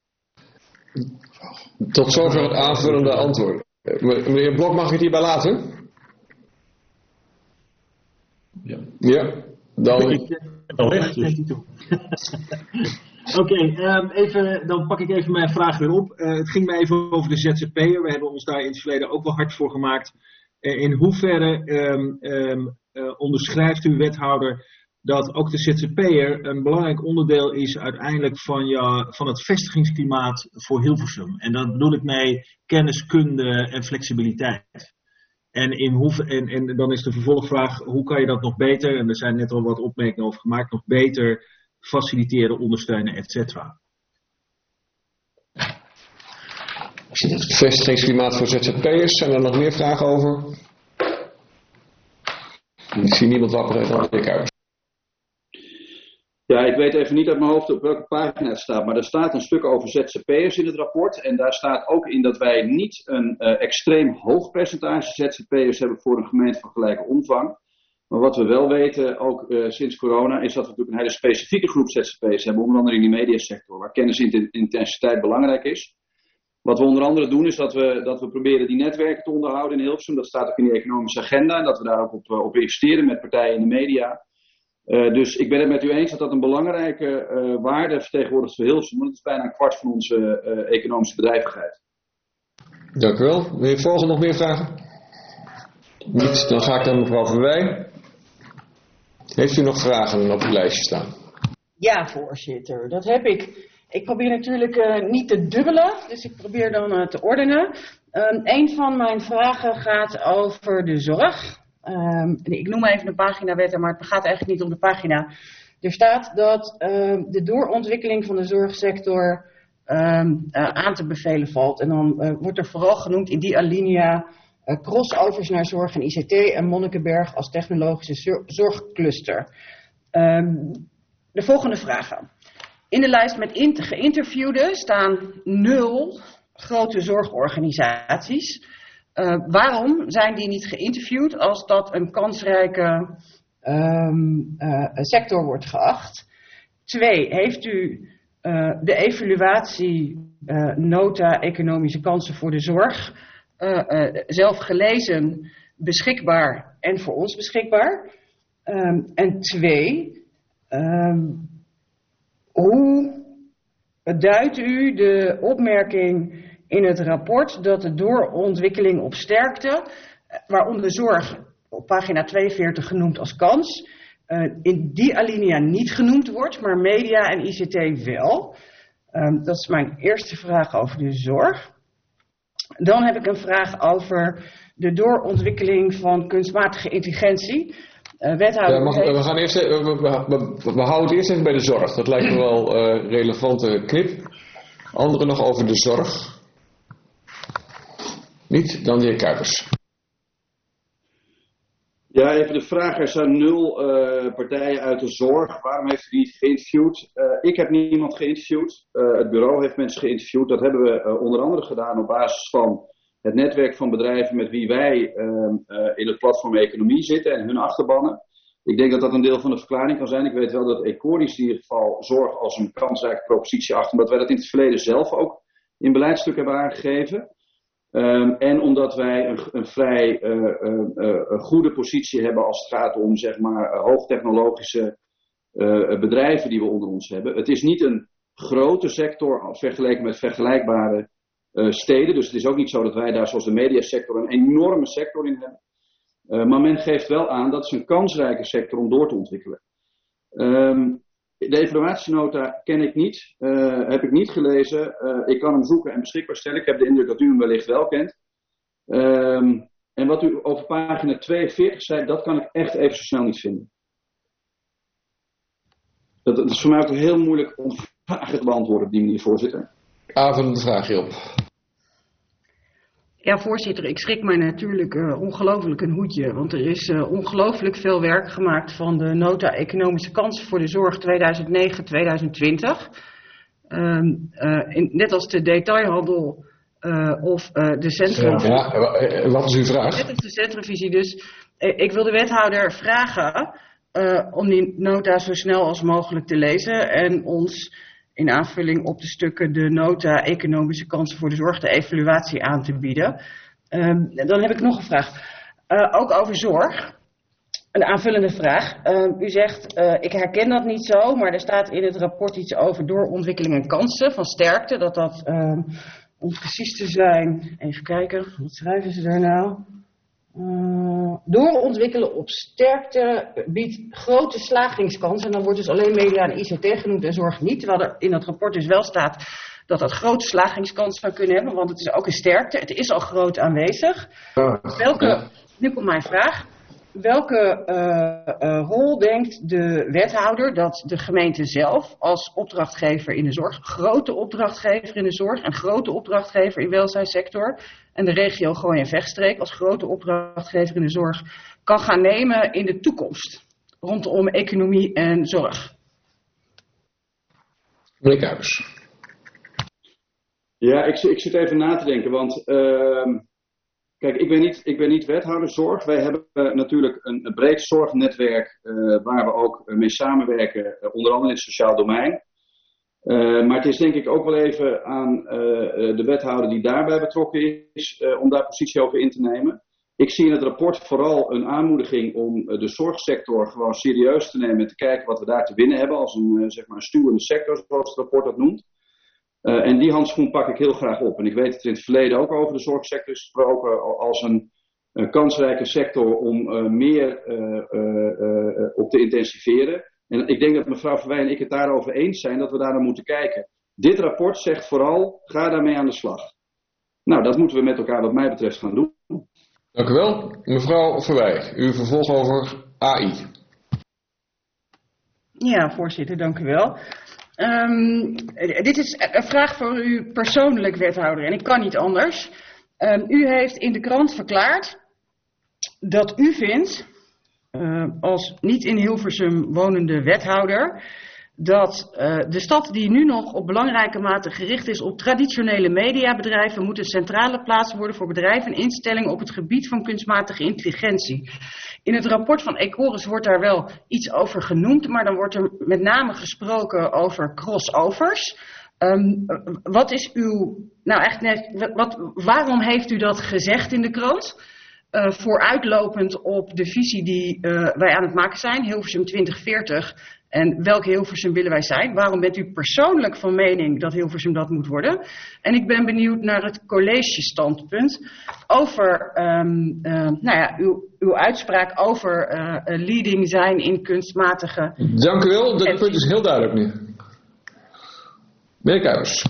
Tot zover het aanvullende antwoord. Meneer Blok, mag ik het hierbij laten? Ja. Ja, dan... Oké, okay, um, even, dan pak ik even mijn vraag weer op. Uh, het ging mij even over de Z Z P'er. We hebben ons daar in het verleden ook wel hard voor gemaakt. Uh, in hoeverre um, um, uh, onderschrijft u, wethouder, dat ook de Z Z P'er een belangrijk onderdeel is uiteindelijk van, je, van het vestigingsklimaat voor Hilversum. En daar bedoel ik mee kennis, kunde en flexibiliteit. En, in hoe, en, en dan is de vervolgvraag, hoe kan je dat nog beter, en er zijn net al wat opmerkingen over gemaakt, nog beter faciliteren, ondersteunen, et cetera. Het vestigingsklimaat voor Z Z P'ers, zijn er nog meer vragen over? Ik zie niemand wapperen dan ik uit. Ja, ik weet even niet uit mijn hoofd op welke pagina het staat, maar er staat een stuk over Z Z P'ers in het rapport. En daar staat ook in dat wij niet een uh, extreem hoog percentage Z Z P'ers hebben voor een gemeente van gelijke omvang. Maar wat we wel weten, ook uh, sinds corona, is dat we natuurlijk een hele specifieke groep Z Z P'ers hebben, onder andere in die mediasector, waar kennisintensiteit belangrijk is. Wat we onder andere doen is dat we, dat we proberen die netwerken te onderhouden in Hilversum. Dat staat ook in die economische agenda en dat we daar ook op, op investeren met partijen in de media. Uh, dus ik ben het met u eens dat dat een belangrijke uh, waarde vertegenwoordigt voor Hilversum. Want het is bijna een kwart van onze uh, economische bedrijvigheid. Dank u wel. Meneer Vogel, nog meer vragen? Niet, dan ga ik naar mevrouw Verwij. Heeft u nog vragen op uw lijstje staan? Ja, voorzitter, dat heb ik. Ik probeer natuurlijk uh, niet te dubbelen, dus ik probeer dan uh, te ordenen. Um, een van mijn vragen gaat over de zorg. Um, ik noem even de pagina wetten, maar het gaat eigenlijk niet om de pagina. Er staat dat um, de doorontwikkeling van de zorgsector um, uh, aan te bevelen valt. En dan uh, wordt er vooral genoemd in die alinea uh, crossovers naar zorg en I C T en Monnikenberg als technologische zorgcluster. Um, de volgende vragen. In de lijst met in- geïnterviewden staan nul grote zorgorganisaties. Uh, waarom zijn die niet geïnterviewd als dat een kansrijke um, uh, sector wordt geacht? Twee, heeft u uh, de evaluatie uh, nota economische kansen voor de zorg uh, uh, zelf gelezen, beschikbaar en voor ons beschikbaar? Um, en twee, um, hoe duidt u de opmerking in het rapport dat de doorontwikkeling op sterkte, waaronder zorg op pagina tweeënveertig genoemd als kans, uh, in die alinea niet genoemd wordt, maar media en I C T wel? Um, dat is mijn eerste vraag over de zorg. Dan heb ik een vraag over de doorontwikkeling van kunstmatige intelligentie. Uh, wethouder... Ja, mag, we, gaan eerst, we, we, we, we houden het eerst even bij de zorg. Dat lijkt me wel een uh, relevante knip. Anderen nog over de zorg. Niet, dan de heer Kuipers. Ja, even de vraag. Er zijn nul uh, partijen uit de zorg. Waarom heeft u die niet geïnterviewd? Uh, ik heb niemand geïnterviewd. Uh, het bureau heeft mensen geïnterviewd. Dat hebben we uh, onder andere gedaan op basis van het netwerk van bedrijven met wie wij uh, uh, in het platform economie zitten en hun achterbannen. Ik denk dat dat een deel van de verklaring kan zijn. Ik weet wel dat Ecoris in ieder geval zorg als een kansrijke propositie achter, omdat wij dat in het verleden zelf ook in beleidstuk hebben aangegeven. Um, en omdat wij een, een vrij uh, uh, uh, een goede positie hebben als het gaat om zeg maar uh, hoogtechnologische uh, bedrijven die we onder ons hebben. Het is niet een grote sector vergeleken met vergelijkbare uh, steden. Dus het is ook niet zo dat wij daar zoals de mediasector een enorme sector in hebben. Uh, maar men geeft wel aan dat is een kansrijke sector om door te ontwikkelen. Um, de evaluatienota ken ik niet, uh, heb ik niet gelezen. Uh, ik kan hem zoeken en beschikbaar stellen. Ik heb de indruk dat u hem wellicht wel kent. Um, en wat u over pagina tweeënveertig zei, dat kan ik echt even zo snel niet vinden. Dat, dat is voor mij ook heel moeilijk om vragen te beantwoorden op die manier, voorzitter. Aanvullende vraag hierop. Ja, voorzitter, ik schrik mij natuurlijk uh, ongelooflijk een hoedje. Want er is uh, ongelooflijk veel werk gemaakt van de nota economische kansen voor de zorg tweeduizend negen tot tweeduizend twintig. Um, uh, in, net als de detailhandel uh, of uh, de centrum... Ja, ja, wat is uw vraag? Net als de centrumvisie. Dus uh, ik wil de wethouder vragen uh, om die nota zo snel als mogelijk te lezen en ons in aanvulling op de stukken de nota economische kansen voor de zorg, de evaluatie aan te bieden. Um, dan heb ik nog een vraag. Uh, ook over zorg. Een aanvullende vraag. Uh, u zegt, uh, ik herken dat niet zo, maar er staat in het rapport iets over doorontwikkeling en kansen van sterkte. Dat dat, uh, om precies te zijn, even kijken, wat schrijven ze daar nou? Uh, doorontwikkelen op sterkte biedt grote slagingskansen. En dan wordt dus alleen media en I C T genoemd en zorg niet. Terwijl er in het rapport dus wel staat dat dat grote slagingskansen zou kunnen hebben. Want het is ook een sterkte. Het is al groot aanwezig. Welke, nu komt mijn vraag. Welke uh, uh, rol denkt de wethouder dat de gemeente zelf als opdrachtgever in de zorg, grote opdrachtgever in de zorg en grote opdrachtgever in de welzijnssector en de regio Gooi en Vechtstreek als grote opdrachtgever in de zorg kan gaan nemen in de toekomst rondom economie en zorg? Meneer Kuipers. Ja, ik, ik zit even na te denken, want uh, kijk, ik ben, niet, ik ben niet wethouder zorg. Wij hebben uh, natuurlijk een, een breed zorgnetwerk uh, waar we ook uh, mee samenwerken, uh, onder andere in het sociaal domein. Uh, maar het is denk ik ook wel even aan uh, de wethouder die daarbij betrokken is, uh, om daar positie over in te nemen. Ik zie in het rapport vooral een aanmoediging om uh, de zorgsector gewoon serieus te nemen en te kijken wat we daar te winnen hebben als een, uh, zeg maar een stuwende sector, zoals het rapport dat noemt. Uh, en die handschoen pak ik heel graag op. En ik weet dat er in het verleden ook over de zorgsector is gesproken als een, een kansrijke sector om uh, meer uh, uh, uh, op te intensiveren. En ik denk dat mevrouw Verwij en ik het daarover eens zijn dat we daar naar moeten kijken. Dit rapport zegt vooral, ga daarmee aan de slag. Nou, dat moeten we met elkaar wat mij betreft gaan doen. Dank u wel. Mevrouw Verwij, uw vervolg over A I. Ja, voorzitter, dank u wel. Um, dit is een vraag voor u persoonlijk, wethouder, en ik kan niet anders. Um, u heeft in de krant verklaard dat u vindt, uh, als niet in Hilversum wonende wethouder, dat uh, de stad die nu nog op belangrijke mate gericht is op traditionele mediabedrijven moet een centrale plaats worden voor bedrijven en instellingen op het gebied van kunstmatige intelligentie. In het rapport van Ecorus wordt daar wel iets over genoemd, maar dan wordt er met name gesproken over crossovers. Um, wat is uw, nou eigenlijk net, wat, waarom heeft u dat gezegd in de krant? Uh, vooruitlopend op de visie die uh, wij aan het maken zijn, Hilversum twintig veertig. En welk Hilversum willen wij zijn? Waarom bent u persoonlijk van mening dat Hilversum dat moet worden? En ik ben benieuwd naar het college-standpunt over um, uh, nou ja, uw, uw uitspraak over uh, leading zijn in kunstmatige... Dank u wel, dat punt is heel duidelijk nu. Meneer Kuipers.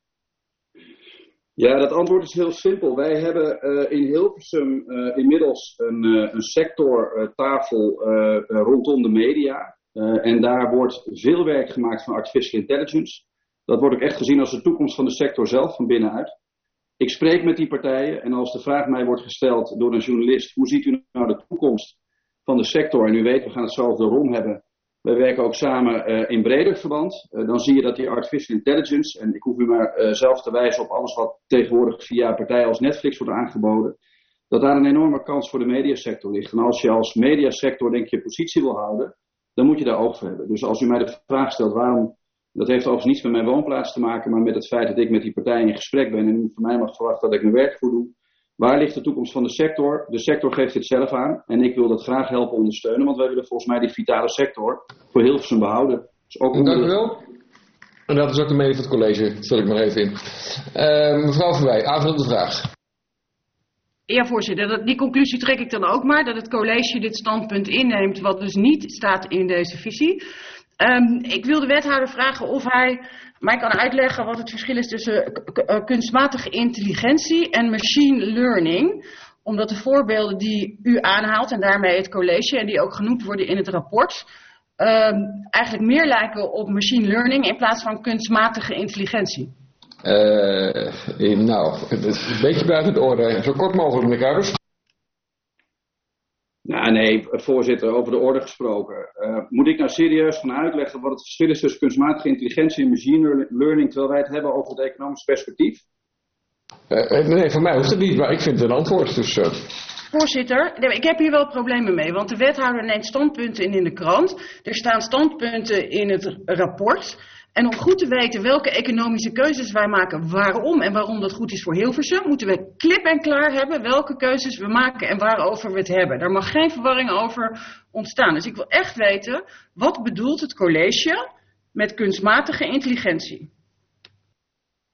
Ja, dat antwoord is heel simpel. Wij hebben uh, in Hilversum uh, inmiddels een, uh, een sectortafel uh, uh, rondom de media. Uh, en daar wordt veel werk gemaakt van artificial intelligence. Dat wordt ook echt gezien als de toekomst van de sector zelf, van binnenuit. Ik spreek met die partijen en als de vraag mij wordt gesteld door een journalist, hoe ziet u nou de toekomst van de sector? En u weet, we gaan het zo over de R O M hebben. Wij werken ook samen uh, in breder verband. Uh, dan zie je dat die artificial intelligence, en ik hoef u maar uh, zelf te wijzen op alles wat tegenwoordig via partijen als Netflix wordt aangeboden, dat daar een enorme kans voor de mediasector ligt. En als je als mediasector denk je positie wil houden, dan moet je daar oog voor hebben. Dus als u mij de vraag stelt waarom, dat heeft overigens niets met mijn woonplaats te maken, maar met het feit dat ik met die partijen in gesprek ben en u van mij mag verwachten dat ik mijn werk voor doe. Waar ligt de toekomst van de sector? De sector geeft dit zelf aan en ik wil dat graag helpen ondersteunen, want wij willen volgens mij die vitale sector voor Hilversum behouden. Dus ook Dank u wel. En dat is ook de mening van het college, stel ik maar even in. Uh, mevrouw Verwij, aanvullende vraag. Ja, voorzitter, dat, die conclusie trek ik dan ook maar, dat het college dit standpunt inneemt, wat dus niet staat in deze visie. Um, ik wil de wethouder vragen of hij mij kan uitleggen wat het verschil is tussen kunstmatige intelligentie en machine learning. Omdat de voorbeelden die u aanhaalt en daarmee het college en die ook genoemd worden in het rapport, um, eigenlijk meer lijken op machine learning in plaats van kunstmatige intelligentie. Uh, nou, het is een beetje buiten de orde. Zo kort mogelijk, meneer Kuipers. Nou nee, voorzitter, over de orde gesproken. Uh, moet ik nou serieus gaan uitleggen wat het verschil is tussen kunstmatige intelligentie en machine learning, terwijl wij het hebben over het economisch perspectief? Uh, nee, voor mij hoeft het niet, maar ik vind het een antwoord. Dus, uh... Voorzitter, ik heb hier wel problemen mee, want de wethouder neemt standpunten in in de krant. Er staan standpunten in het rapport. En om goed te weten welke economische keuzes wij maken, waarom en waarom dat goed is voor Hilversum, moeten we klip en klaar hebben welke keuzes we maken en waarover we het hebben. Daar mag geen verwarring over ontstaan. Dus ik wil echt weten, wat bedoelt het college met kunstmatige intelligentie?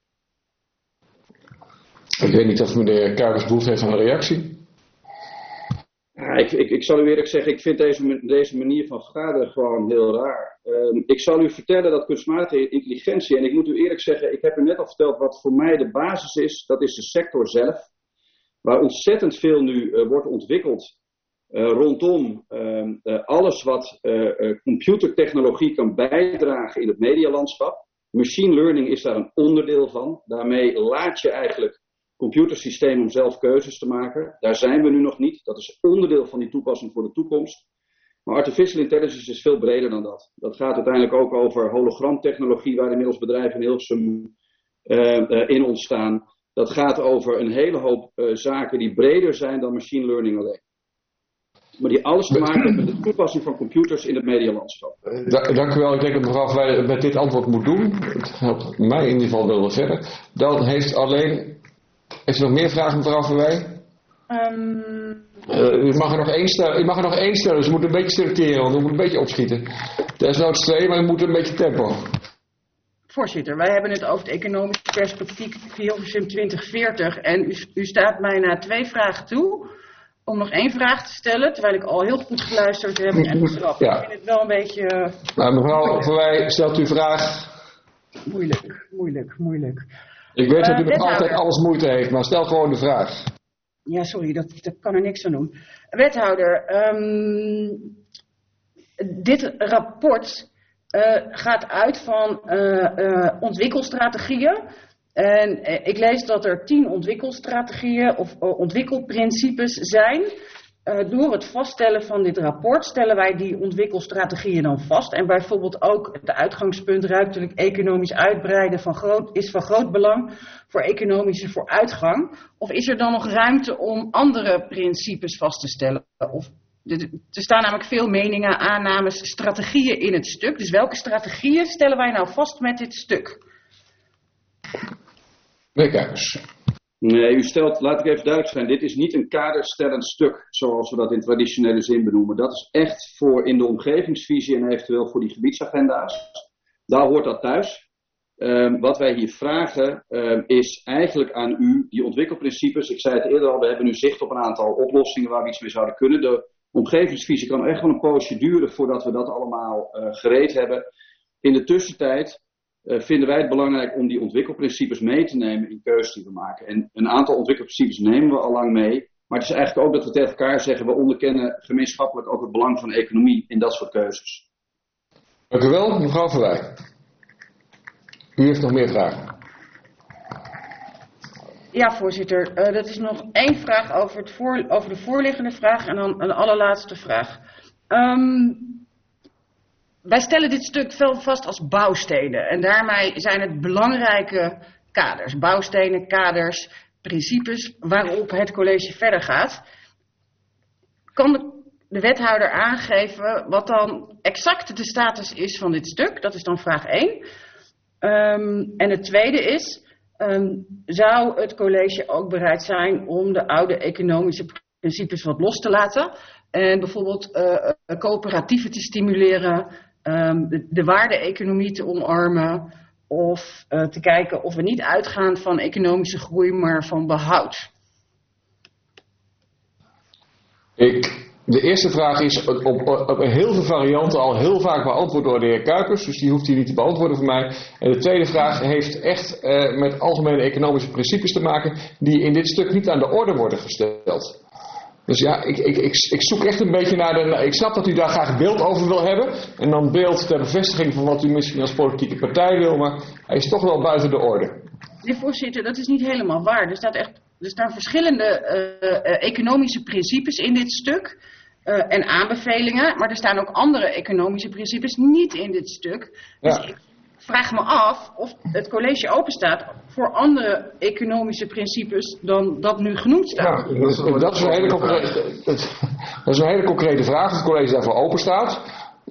Ik weet niet of meneer Kuipers behoefte heeft aan een reactie. Ja, ik, ik, ik zal u eerlijk zeggen, ik vind deze, deze manier van vergaderen gewoon heel raar. Um, ik zal u vertellen dat kunstmatige intelligentie, en ik moet u eerlijk zeggen, ik heb u net al verteld wat voor mij de basis is, dat is de sector zelf. Waar ontzettend veel nu uh, wordt ontwikkeld uh, rondom uh, uh, alles wat uh, uh, computertechnologie kan bijdragen in het medialandschap. Machine learning is daar een onderdeel van. Daarmee laat je eigenlijk computersysteem om zelf keuzes te maken. Daar zijn we nu nog niet. Dat is onderdeel van die toepassing voor de toekomst. Maar artificial intelligence is veel breder dan dat. Dat gaat uiteindelijk ook over hologramtechnologie, waar inmiddels bedrijven in Hilversum uh, uh, in ontstaan. Dat gaat over een hele hoop uh, zaken die breder zijn dan machine learning alleen. Maar die alles te maken hebben met de toepassing van computers in het medialandschap. Da- dank u wel. Ik denk dat mevrouw Verwij met dit antwoord moet doen. Het helpt mij in ieder geval wel wat verder. Dan heeft alleen... Heeft u nog meer vragen, mevrouw Verwij? Um... Uh, u, mag er nog één stellen, u mag er nog één stellen, dus u moet een beetje selecteren, want u moet een beetje opschieten. Desnoods twee, maar u moet een beetje tempo. Voorzitter, wij hebben het over het economisch perspectief Hilversum twintig veertig en u, u staat mij na twee vragen toe om nog één vraag te stellen, terwijl ik al heel goed geluisterd heb en geschrapt. Ja. Ik vind het wel een beetje... Nou, mevrouw Verwij, stelt uw vraag. Moeilijk, moeilijk, moeilijk. Ik weet dat u uh, met altijd alles moeite heeft, maar stel gewoon de vraag. Ja, sorry, dat, dat kan er niks aan doen. Wethouder, um, dit rapport uh, gaat uit van uh, uh, ontwikkelstrategieën. En uh, ik lees dat er tien ontwikkelstrategieën of uh, ontwikkelprincipes zijn. Uh, door het vaststellen van dit rapport stellen wij die ontwikkelstrategieën dan vast. En bijvoorbeeld ook het uitgangspunt ruimtelijk economisch uitbreiden van groot, is van groot belang voor economische vooruitgang. Of is er dan nog ruimte om andere principes vast te stellen? Of, er staan namelijk veel meningen, aannames, strategieën in het stuk. Dus welke strategieën stellen wij nou vast met dit stuk? Meneer Kuipers. Nee, u stelt, laat ik even duidelijk zijn, dit is niet een kaderstellend stuk, zoals we dat in traditionele zin benoemen. Dat is echt voor in de omgevingsvisie en eventueel voor die gebiedsagenda's. Daar hoort dat thuis. Um, wat wij hier vragen um, is eigenlijk aan u die ontwikkelprincipes. Ik zei het eerder al, we hebben nu zicht op een aantal oplossingen waar we iets mee zouden kunnen. De omgevingsvisie kan echt wel een poosje duren voordat we dat allemaal uh, gereed hebben. In de tussentijd Uh, vinden wij het belangrijk om die ontwikkelprincipes mee te nemen in keuzes die we maken. En een aantal ontwikkelprincipes nemen we al lang mee. Maar het is eigenlijk ook dat we tegen elkaar zeggen, we onderkennen gemeenschappelijk ook het belang van de economie in dat soort keuzes. Dank u wel, mevrouw Verwij. U heeft nog meer vragen. Ja, voorzitter. Uh, dat is nog één vraag over, het voor, over de voorliggende vraag en dan een allerlaatste vraag. Um, Wij stellen dit stuk veel vast als bouwstenen en daarmee zijn het belangrijke kaders, bouwstenen, kaders, principes waarop het college verder gaat. Kan de, de wethouder aangeven wat dan exact de status is van dit stuk? Dat is dan vraag één. Um, en het tweede is, um, zou het college ook bereid zijn om de oude economische principes wat los te laten en bijvoorbeeld uh, coöperatieven te stimuleren, Um, de, de waarde-economie te omarmen of uh, te kijken of we niet uitgaan van economische groei, maar van behoud? Ik, de eerste vraag is op, op, op heel veel varianten al heel vaak beantwoord door de heer Kuipers, dus die hoeft hij niet te beantwoorden voor mij. En de tweede vraag heeft echt uh, met algemene economische principes te maken die in dit stuk niet aan de orde worden gesteld. Dus ja, ik, ik, ik, ik zoek echt een beetje naar de... Ik snap dat u daar graag beeld over wil hebben. En dan beeld ter bevestiging van wat u misschien als politieke partij wil. Maar hij is toch wel buiten de orde. Nee, voorzitter, dat is niet helemaal waar. Er, staat echt, er staan verschillende uh, uh, economische principes in dit stuk. Uh, en aanbevelingen. Maar er staan ook andere economische principes niet in dit stuk. Dus ja. Ik vraag me af of het college openstaat voor andere economische principes dan dat nu genoemd staat. Ja, dat, is, dat, is een hele concrete, dat, dat is een hele concrete vraag of het college daarvoor openstaat.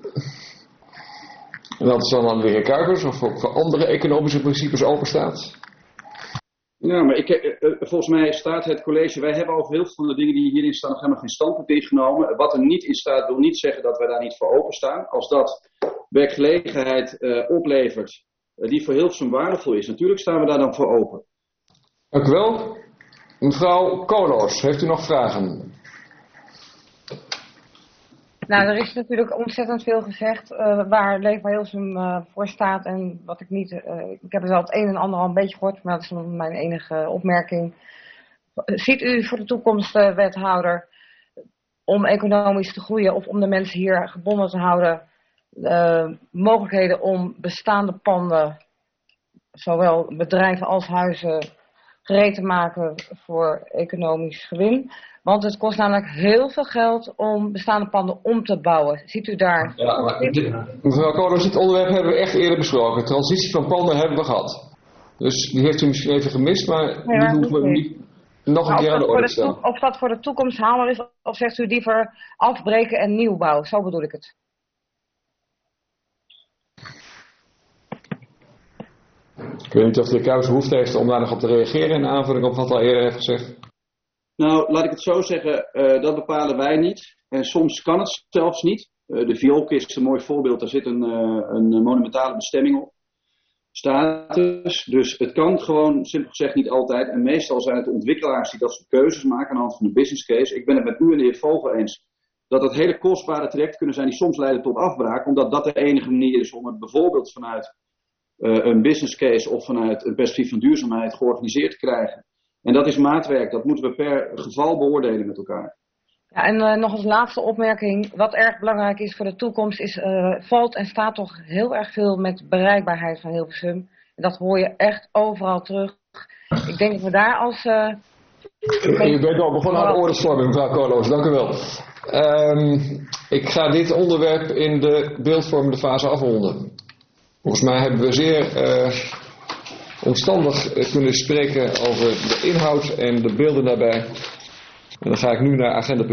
En dat is dan aan de heer Kuipers of voor andere economische principes openstaat. Ja, maar ik, uh, volgens mij staat het college, wij hebben over heel veel van de dingen die hierin staan nog helemaal geen standpunt ingenomen. Wat er niet in staat wil niet zeggen dat wij daar niet voor openstaan. Als dat werkgelegenheid uh, oplevert uh, die voor Hilversum waardevol is, natuurlijk staan we daar dan voor open. Dank u wel. Mevrouw Koolhoos, heeft u nog vragen? Nou, er is natuurlijk ontzettend veel gezegd uh, waar Leefbaar Hilversum uh, voor staat en wat ik niet... Uh, ik heb er wel het een en ander al een beetje gehoord, maar dat is mijn enige opmerking. Ziet u voor de toekomst, uh, wethouder, om economisch te groeien of om de mensen hier gebonden te houden, uh, mogelijkheden om bestaande panden, zowel bedrijven als huizen, gereed te maken voor economisch gewin? Want het kost namelijk heel veel geld om bestaande panden om te bouwen. Ziet u daar? Ja, maar dit, mevrouw Koolhoos, dit onderwerp hebben we echt eerder besproken. Transitie van panden hebben we gehad. Dus die heeft u misschien even gemist, maar nee, die hoeven we niet nog een nou, keer aan de orde te stellen. Of dat voor de toekomst haalbaar is, of zegt u liever afbreken en nieuwbouw? Zo bedoel ik het. Ik weet niet of de heer Kuijs behoefte heeft om daar nog op te reageren in aanvulling op wat al eerder heeft gezegd. Nou, laat ik het zo zeggen, uh, dat bepalen wij niet. En soms kan het zelfs niet. Uh, de Vioolkist is een mooi voorbeeld, daar zit een, uh, een monumentale bestemming op. Status. Dus het kan gewoon, simpel gezegd, niet altijd. En meestal zijn het de ontwikkelaars die dat soort keuzes maken aan de hand van de business case. Ik ben het met u en de heer Vogel eens dat het hele kostbare trajecten kunnen zijn die soms leiden tot afbraak. Omdat dat de enige manier is om het bijvoorbeeld vanuit uh, een business case of vanuit een perspectief van duurzaamheid georganiseerd te krijgen. En dat is maatwerk, dat moeten we per geval beoordelen met elkaar. Ja, en uh, nog als laatste opmerking, wat erg belangrijk is voor de toekomst, is uh, valt en staat toch heel erg veel met bereikbaarheid van Hilversum. En dat hoor je echt overal terug. Ik denk dat we daar als... Uh, Je bent al begonnen aan de oorlogsvorming, mevrouw Koolhoos, dank u wel. Um, ik ga dit onderwerp in de beeldvormende fase afronden. Volgens mij hebben we zeer uh, omstandig kunnen spreken over de inhoud en de beelden daarbij. En dan ga ik nu naar agenda